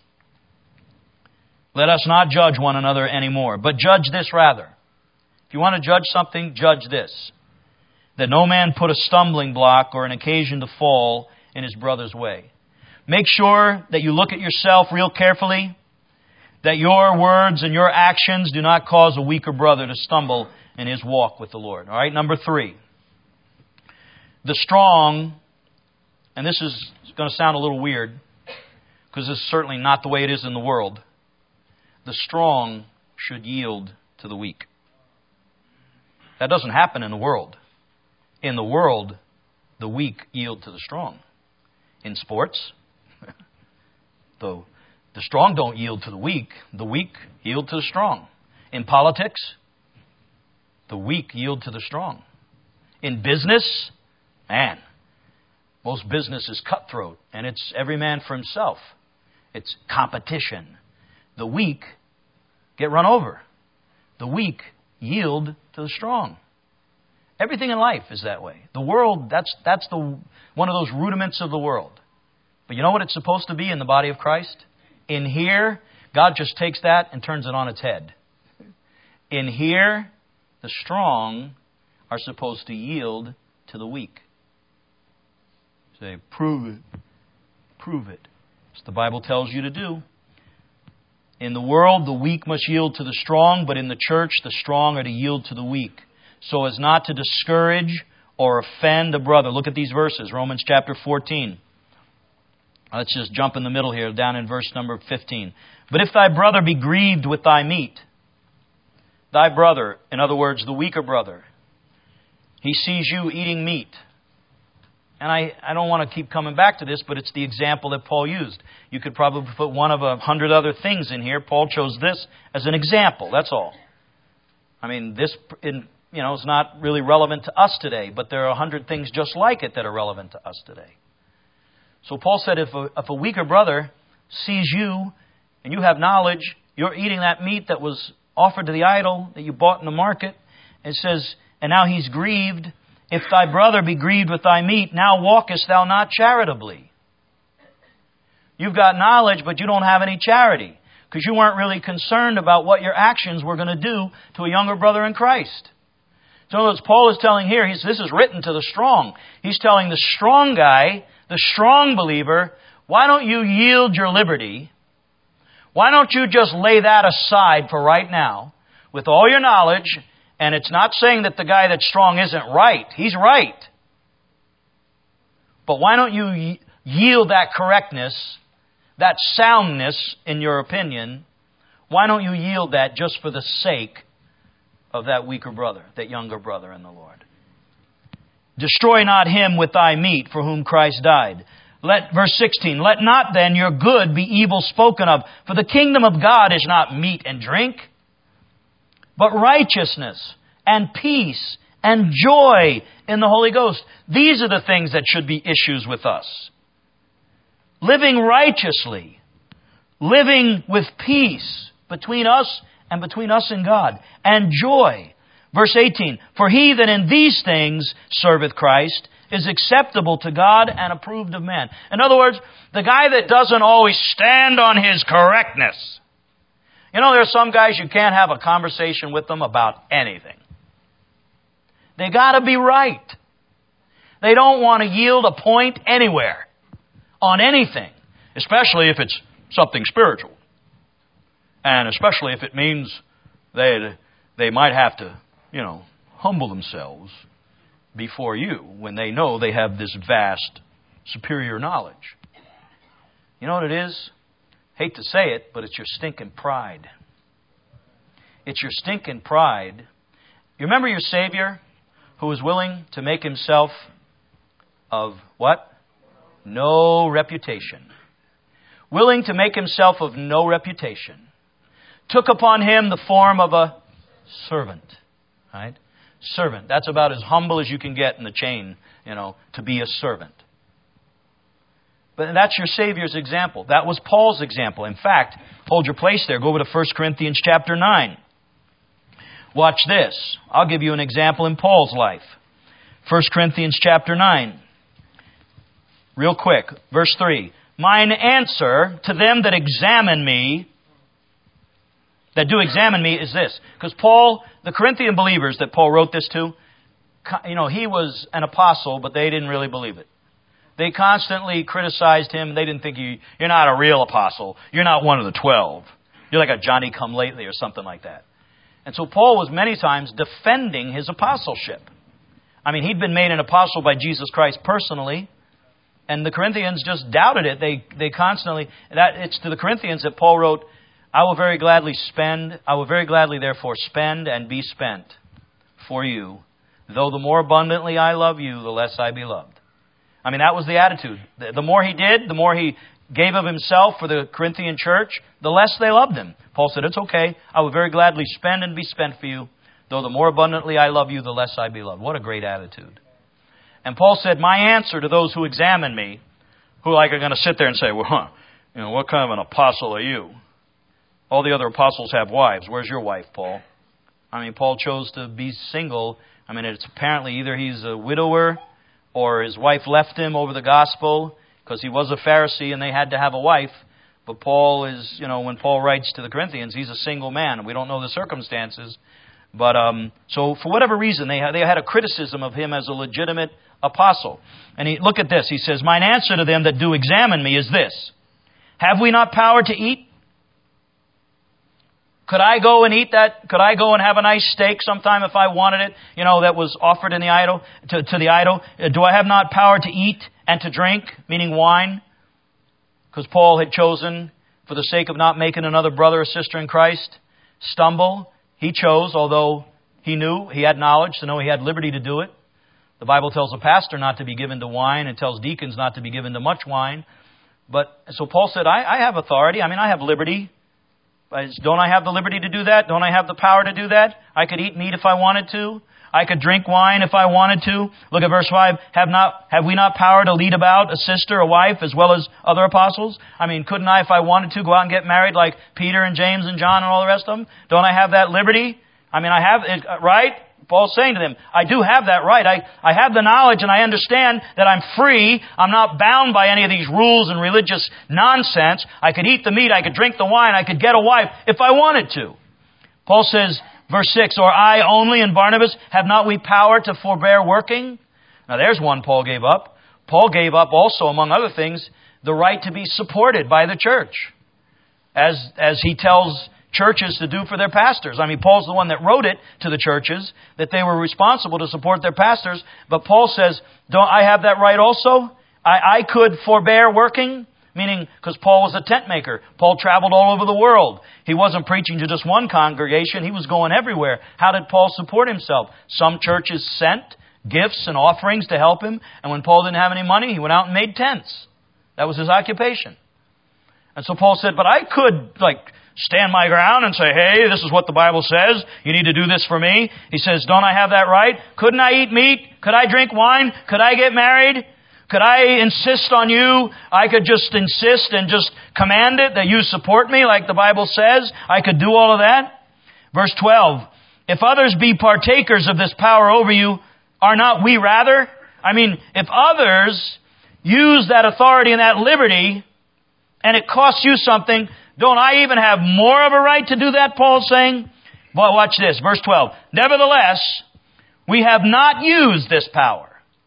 Let us not judge one another anymore, but judge this rather. If you want to judge something, judge this. That no man put a stumbling block or an occasion to fall in his brother's way. Make sure that you look at yourself real carefully. That your words and your actions do not cause a weaker brother to stumble in his walk with the Lord. All right, number three. The strong, and this is going to sound a little weird, because this is certainly not the way it is in the world. The strong should yield to the weak. That doesn't happen in the world. In the world, the weak yield to the strong. In sports, the, the strong don't yield to the weak. The weak yield to the strong. In politics, the weak yield to the strong. In business, man, most business is cutthroat, and it's every man for himself. It's competition. The weak get run over. The weak yield to the strong. Everything in life is that way. The world, that's that's the one of those rudiments of the world. But you know what it's supposed to be in the body of Christ? In here, God just takes that and turns it on its head. In here, the strong are supposed to yield to the weak. Say, prove it. Prove it. That's what the Bible tells you to do. In the world, the weak must yield to the strong, but in the church, the strong are to yield to the weak, so as not to discourage or offend a brother. Look at these verses, Romans chapter fourteen. Let's just jump in the middle here, down in verse number fifteen. But if thy brother be grieved with thy meat, thy brother, in other words, the weaker brother, he sees you eating meat. And I, I don't want to keep coming back to this, but it's the example that Paul used. You could probably put one of a hundred other things in here. Paul chose this as an example, that's all. I mean, this in, you know, is not really relevant to us today, but there are a hundred things just like it that are relevant to us today. So Paul said if a, if a weaker brother sees you and you have knowledge, you're eating that meat that was offered to the idol that you bought in the market, and it says, and now he's grieved. If thy brother be grieved with thy meat, now walkest thou not charitably. You've got knowledge, but you don't have any charity, because you weren't really concerned about what your actions were going to do to a younger brother in Christ. So as Paul is telling here, he's, this is written to the strong. He's telling the strong guy, the strong believer, why don't you yield your liberty? Why don't you just lay that aside for right now with all your knowledge? And it's not saying that the guy that's strong isn't right. He's right. But why don't you yield that correctness, that soundness in your opinion? Why don't you yield that just for the sake of that weaker brother, that younger brother in the Lord? Destroy not him with thy meat for whom Christ died. Let, verse sixteen, let not then your good be evil spoken of, for the kingdom of God is not meat and drink, but righteousness and peace and joy in the Holy Ghost. These are the things that should be issues with us. Living righteously, living with peace between us and between us and God, and joy. Verse eighteen, for he that in these things serveth Christ is acceptable to God and approved of man. In other words, the guy that doesn't always stand on his correctness. You know, there are some guys you can't have a conversation with them about anything. They got to be right. They don't want to yield a point anywhere on anything, especially if it's something spiritual. And especially if it means they, they might have to, you know, humble themselves before you when they know they have this vast, superior knowledge. You know what it is? Hate to say it, but it's your stinking pride. It's your stinking pride. You remember your Savior who was willing to make himself of what? No reputation. Willing to make himself of no reputation. Took upon him the form of a servant. Right? Servant. That's about as humble as you can get in the chain, you know, to be a servant. But that's your Savior's example. That was Paul's example. In fact, hold your place there. Go over to First Corinthians chapter nine. Watch this. I'll give you an example in Paul's life. First Corinthians chapter nine. Real quick. Verse three. Mine answer to them that examine me, that do examine me, is this. Because Paul, the Corinthian believers that Paul wrote this to, you know, he was an apostle, but they didn't really believe it. They constantly criticized him. They didn't think you, you're not a real apostle. You're not one of the twelve. You're like a Johnny-come-lately or something like that. And so Paul was many times defending his apostleship. I mean, he'd been made an apostle by Jesus Christ personally, and the Corinthians just doubted it. They they constantly, that it's to the Corinthians that Paul wrote, I will very gladly spend, I will very gladly therefore spend and be spent for you. Though the more abundantly I love you, the less I be loved. I mean, that was the attitude. The more he did, the more he gave of himself for the Corinthian church, the less they loved him. Paul said, it's okay. I will very gladly spend and be spent for you. Though the more abundantly I love you, the less I be loved. What a great attitude. And Paul said, my answer to those who examine me, who like are going to sit there and say, well, huh, you know, what kind of an apostle are you? All the other apostles have wives. Where's your wife, Paul? I mean, Paul chose to be single. I mean, it's apparently either he's a widower or his wife left him over the gospel because he was a Pharisee and they had to have a wife. But Paul is, you know, when Paul writes to the Corinthians, he's a single man. We don't know the circumstances. But um, so for whatever reason, they had, they had a criticism of him as a legitimate apostle. And he, look at this. He says, mine answer to them that do examine me is this. Have we not power to eat? Could I go and eat that? Could I go and have a nice steak sometime if I wanted it? You know, that was offered in the idol to, to the idol. Do I have not power to eat and to drink, meaning wine? Because Paul had chosen, for the sake of not making another brother or sister in Christ stumble, he chose, although he knew, he had knowledge to know he had liberty to do it. The Bible tells a pastor not to be given to wine and tells deacons not to be given to much wine. But so Paul said, I, I have authority. I mean, I have liberty. Don't I have the liberty to do that? Don't I have the power to do that? I could eat meat if I wanted to. I could drink wine if I wanted to. Look at verse five. Have not, have we not power to lead about a sister, a wife, as well as other apostles? I mean, couldn't I, if I wanted to, go out and get married like Peter and James and John and all the rest of them? Don't I have that liberty? I mean, I have it, right? Paul's saying to them, I do have that right. I, I have the knowledge and I understand that I'm free. I'm not bound by any of these rules and religious nonsense. I could eat the meat. I could drink the wine. I could get a wife if I wanted to. Paul says, verse six, or I only and Barnabas, have not we power to forbear working? Now there's one Paul gave up. Paul gave up also, among other things, the right to be supported by the church. As, as he tells churches to do for their pastors. I mean, Paul's the one that wrote it to the churches, that they were responsible to support their pastors. But Paul says, don't I have that right also? I, I could forbear working? Meaning, because Paul was a tent maker. Paul traveled all over the world. He wasn't preaching to just one congregation. He was going everywhere. How did Paul support himself? Some churches sent gifts and offerings to help him. And when Paul didn't have any money, he went out and made tents. That was his occupation. And so Paul said, but I could, like, stand my ground and say, hey, this is what the Bible says. You need to do this for me. He says, don't I have that right? Couldn't I eat meat? Could I drink wine? Could I get married? Could I insist on you? I could just insist and just command it that you support me like the Bible says. I could do all of that. Verse twelve, if others be partakers of this power over you, are not we rather? I mean, if others use that authority and that liberty and it costs you something, don't I even have more of a right to do that, Paul's saying? Well, watch this, verse twelve. Nevertheless, we have not used this power.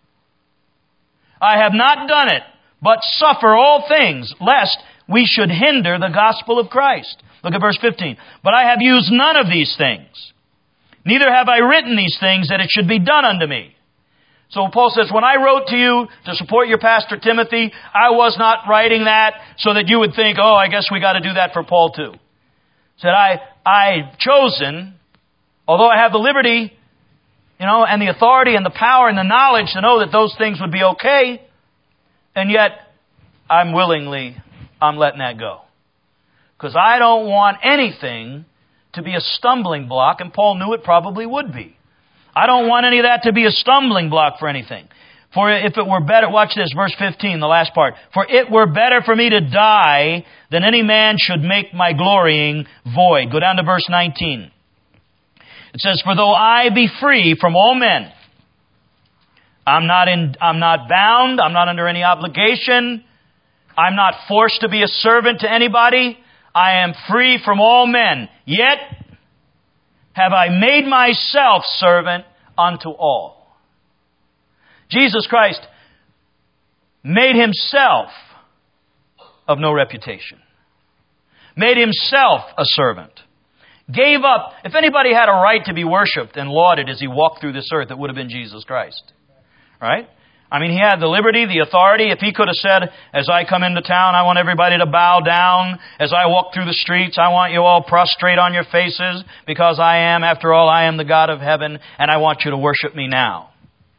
I have not done it, but suffer all things, lest we should hinder the gospel of Christ. Look at verse fifteen. But I have used none of these things. Neither have I written these things that it should be done unto me. So Paul says, when I wrote to you to support your pastor Timothy, I was not writing that so that you would think, oh, I guess we got to do that for Paul too. Said, I, I've chosen, although I have the liberty, you know, and the authority and the power and the knowledge to know that those things would be okay, and yet I'm willingly, I'm letting that go. Because I don't want anything to be a stumbling block, and Paul knew it probably would be. I don't want any of that to be a stumbling block for anything. For if it were better, watch this, verse fifteen, the last part. For it were better for me to die than any man should make my glorying void. Go down to verse nineteen. It says, for though I be free from all men, I'm not in, I'm not bound, I'm not under any obligation, I'm not forced to be a servant to anybody, I am free from all men, yet have I made myself servant unto all. Jesus Christ made himself of no reputation. Made himself a servant. Gave up. If anybody had a right to be worshipped and lauded as he walked through this earth, it would have been Jesus Christ. Right? I mean, he had the liberty, the authority. If he could have said, as I come into town, I want everybody to bow down. As I walk through the streets, I want you all prostrate on your faces because I am, after all, I am the God of heaven and I want you to worship me now.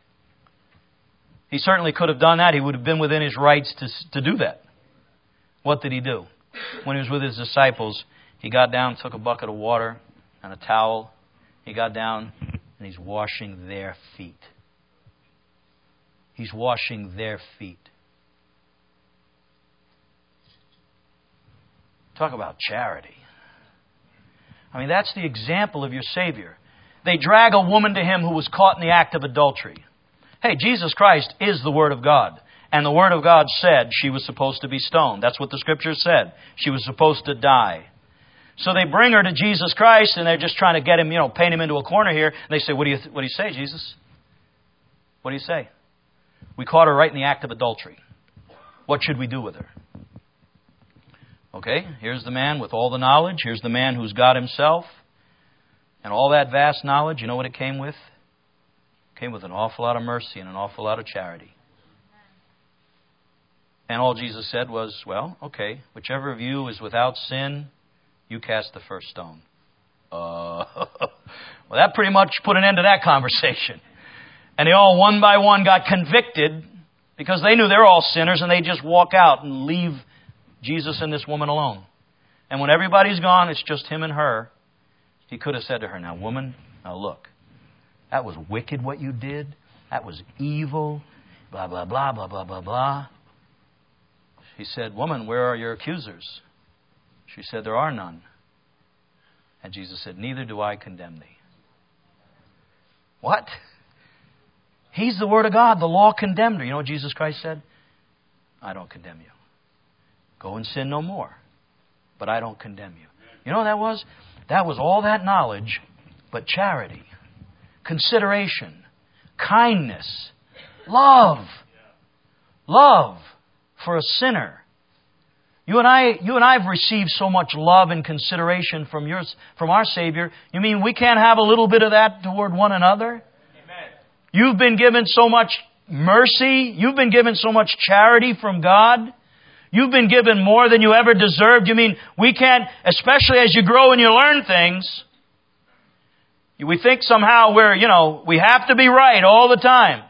He certainly could have done that. He would have been within his rights to, to do that. What did he do? When he was with his disciples, he got down, took a bucket of water and a towel. He got down and he's washing their feet. He's washing their feet. Talk about charity. I mean, that's the example of your Savior. They drag a woman to him who was caught in the act of adultery. Hey, Jesus Christ is the Word of God. And the Word of God said she was supposed to be stoned. That's what the Scripture said. She was supposed to die. So they bring her to Jesus Christ and they're just trying to get him, you know, paint him into a corner here. And they say, what do you, what do you say, Jesus? What do you say? We caught her right in the act of adultery. What should we do with her? Okay, here's the man with all the knowledge. Here's the man who's God himself. And all that vast knowledge, you know what it came with? It came with an awful lot of mercy and an awful lot of charity. And all Jesus said was, well, okay, whichever of you is without sin, you cast the first stone. Uh, well, that pretty much put an end to that conversation. And they all one by one got convicted because they knew they're all sinners and they just walk out and leave Jesus and this woman alone. And when everybody's gone, it's just him and her. He could have said to her, now woman, now look, that was wicked what you did. That was evil, blah, blah, blah, blah, blah, blah, blah. He said, woman, where are your accusers? She said, there are none. And Jesus said, neither do I condemn thee. What? He's the Word of God. The law condemned her. You know what Jesus Christ said? I don't condemn you. Go and sin no more. But I don't condemn you. You know what that was? That was all that knowledge, but charity, consideration, kindness, love. Love for a sinner. You and I, you and I have received so much love and consideration from yours, from our Savior. You mean we can't have a little bit of that toward one another? You've been given so much mercy. You've been given so much charity from God. You've been given more than you ever deserved. You mean we can't, especially as you grow and you learn things, we think somehow we're, you know, we have to be right all the time.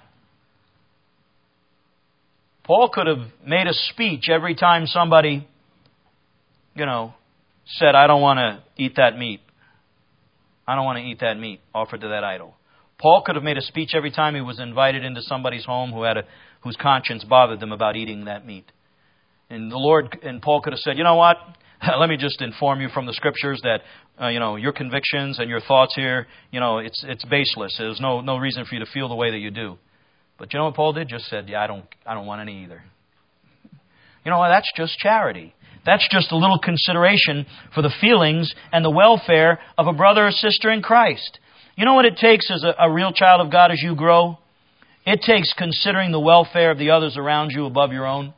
Paul could have made a speech every time somebody, you know, said, I don't want to eat that meat. I don't want to eat that meat offered to that idol. Paul could have made a speech every time he was invited into somebody's home who had a, whose conscience bothered them about eating that meat. And the Lord and Paul could have said, you know what? Let me just inform you from the Scriptures that uh, you know your convictions and your thoughts here, you know, it's it's baseless. There's no no reason for you to feel the way that you do. But you know what Paul did? Just said, yeah, I don't I don't want any either. You know what? That's just charity. That's just a little consideration for the feelings and the welfare of a brother or sister in Christ. You know what it takes as a, a real child of God as you grow? It takes considering the welfare of the others around you above your own.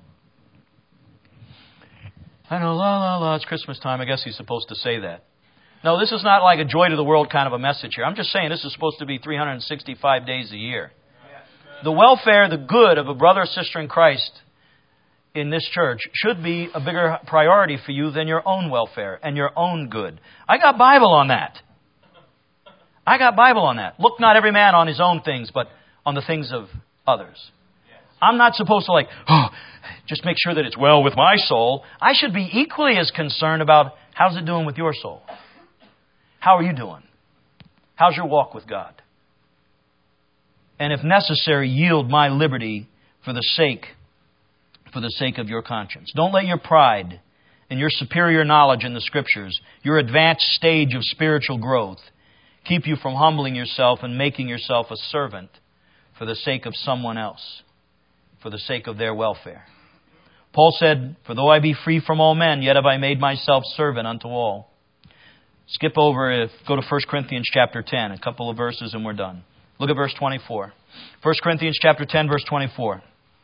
I know, la, la, la, it's Christmas time. I guess he's supposed to say that. No, this is not like a joy to the world kind of a message here. I'm just saying this is supposed to be three hundred sixty-five days a year. The welfare, the good of a brother or sister in Christ in this church should be a bigger priority for you than your own welfare and your own good. I got Bible on that. I got Bible on that. Look not every man on his own things, but on the things of others. I'm not supposed to like, oh, just make sure that it's well with my soul. I should be equally as concerned about how's it doing with your soul. How are you doing? How's your walk with God? And if necessary, yield my liberty for the sake, for the sake of your conscience. Don't let your pride and your superior knowledge in the Scriptures, your advanced stage of spiritual growth, keep you from humbling yourself and making yourself a servant for the sake of someone else, for the sake of their welfare. Paul said, for though I be free from all men, yet have I made myself servant unto all. Skip over, go to First Corinthians chapter ten, a couple of verses and we're done. Look at verse twenty-four. First Corinthians chapter ten, verse twenty-four.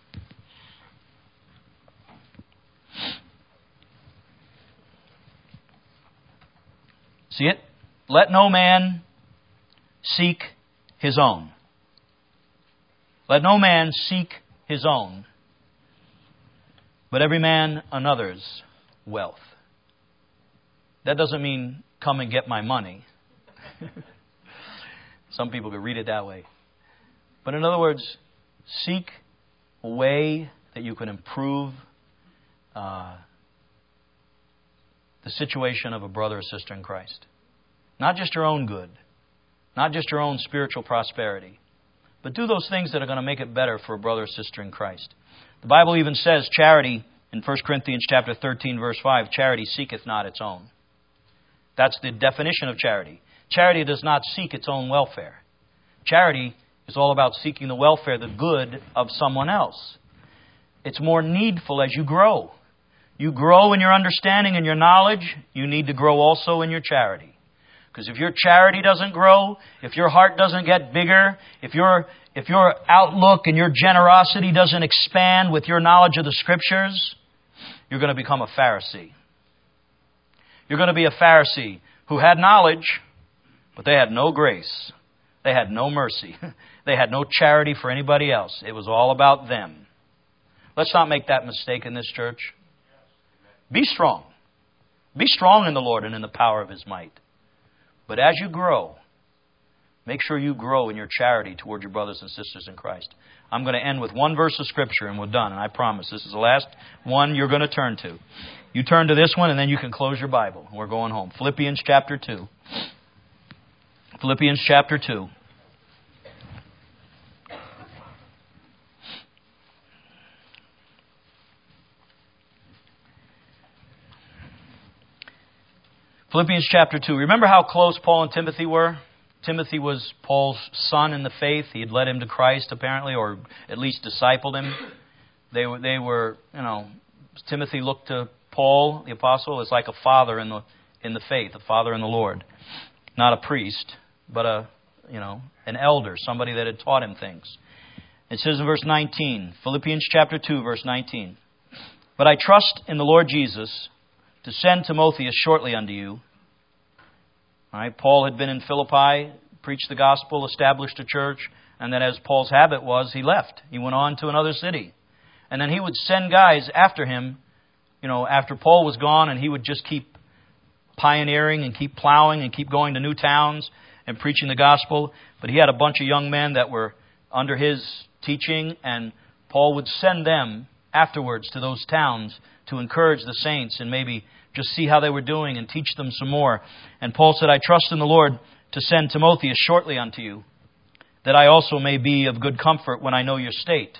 See it? Let no man seek his own. Let no man seek his own, but every man another's wealth. That doesn't mean come and get my money. Some people could read it that way. But in other words, seek a way that you can improve uh, the situation of a brother or sister in Christ. Not just your own good, not just your own spiritual prosperity, but do those things that are going to make it better for a brother or sister in Christ. The Bible even says charity in First Corinthians chapter thirteen, verse five, charity seeketh not its own. That's the definition of charity. Charity does not seek its own welfare. Charity is all about seeking the welfare, the good of someone else. It's more needful as you grow. You grow in your understanding and your knowledge, you need to grow also in your charity. Because if your charity doesn't grow, if your heart doesn't get bigger, if your if your outlook and your generosity doesn't expand with your knowledge of the Scriptures, you're going to become a Pharisee. You're going to be a Pharisee who had knowledge, but they had no grace. They had no mercy. They had no charity for anybody else. It was all about them. Let's not make that mistake in this church. Be strong. Be strong in the Lord and in the power of His might. But as you grow, make sure you grow in your charity toward your brothers and sisters in Christ. I'm going to end with one verse of Scripture and we're done. And I promise this is the last one you're going to turn to. You turn to this one and then you can close your Bible. We're going home. Philippians chapter two. Philippians chapter two. Philippians chapter two. Remember how close Paul and Timothy were? Timothy was Paul's son in the faith. He had led him to Christ, apparently, or at least discipled him. They were, they were, you know, Timothy looked to Paul, the apostle, as like a father in the in the faith, a father in the Lord. Not a priest, but a, you know, an elder, somebody that had taught him things. It says in verse nineteen, Philippians chapter two, verse nineteen, but I trust in the Lord Jesus to send Timotheus shortly unto you. All right, Paul had been in Philippi, preached the gospel, established a church, and then as Paul's habit was, he left. He went on to another city. And then he would send guys after him, you know, after Paul was gone, and he would just keep pioneering and keep plowing and keep going to new towns and preaching the gospel. But he had a bunch of young men that were under his teaching, and Paul would send them afterwards to those towns to encourage the saints and maybe just see how they were doing and teach them some more. And Paul said, I trust in the Lord to send Timotheus shortly unto you, that I also may be of good comfort when I know your state.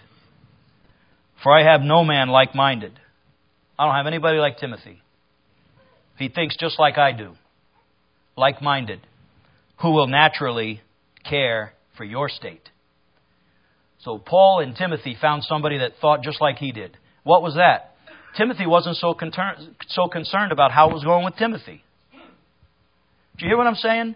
For I have no man like-minded. I don't have anybody like Timothy. He thinks just like I do, like-minded, who will naturally care for your state. So Paul and Timothy found somebody that thought just like he did. What was that? Timothy wasn't so, concern, so concerned about how it was going with Timothy. Do you hear what I'm saying?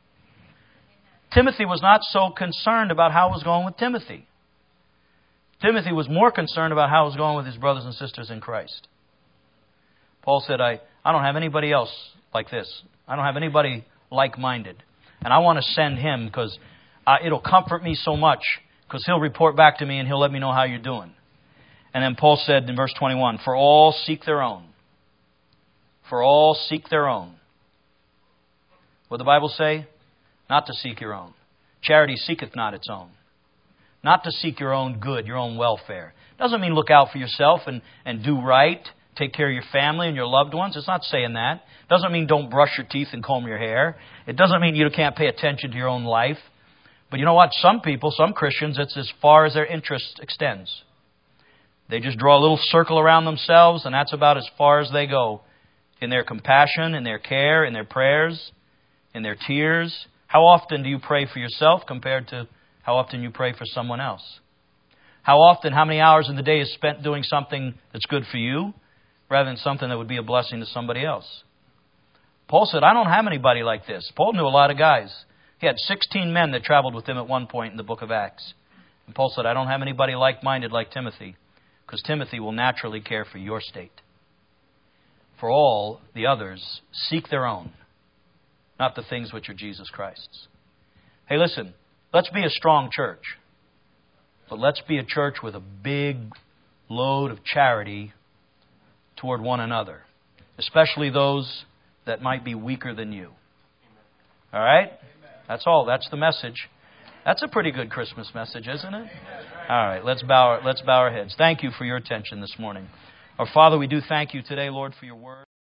Timothy was not so concerned about how it was going with Timothy. Timothy was more concerned about how it was going with his brothers and sisters in Christ. Paul said, I, I don't have anybody else like this. I don't have anybody like-minded. And I want to send him because uh, it'll comfort me so much Because He'll report back to me and He'll let me know how you're doing. And then Paul said in verse twenty-one, for all seek their own. For all seek their own. What did the Bible say? Not to seek your own. Charity seeketh not its own. Not to seek your own good, your own welfare. Doesn't mean look out for yourself and, and do right. Take care of your family and your loved ones. It's not saying that. Doesn't mean don't brush your teeth and comb your hair. It doesn't mean you can't pay attention to your own life. But you know what? Some people, some Christians, it's as far as their interest extends. They just draw a little circle around themselves, and that's about as far as they go in their compassion, in their care, in their prayers, in their tears. How often do you pray for yourself compared to how often you pray for someone else? How often, how many hours in the day is spent doing something that's good for you rather than something that would be a blessing to somebody else? Paul said, I don't have anybody like this. Paul knew a lot of guys. He had sixteen men that traveled with him at one point in the book of Acts. And Paul said, I don't have anybody like-minded like Timothy, because Timothy will naturally care for your state. For all the others seek their own, not the things which are Jesus Christ's. Hey, listen, let's be a strong church. But let's be a church with a big load of charity toward one another, especially those that might be weaker than you. All right? That's all. That's the message. That's a pretty good Christmas message, isn't it? All right, let's bow, let's bow our heads. Thank you for your attention this morning. Our Father, we do thank you today, Lord, for your word.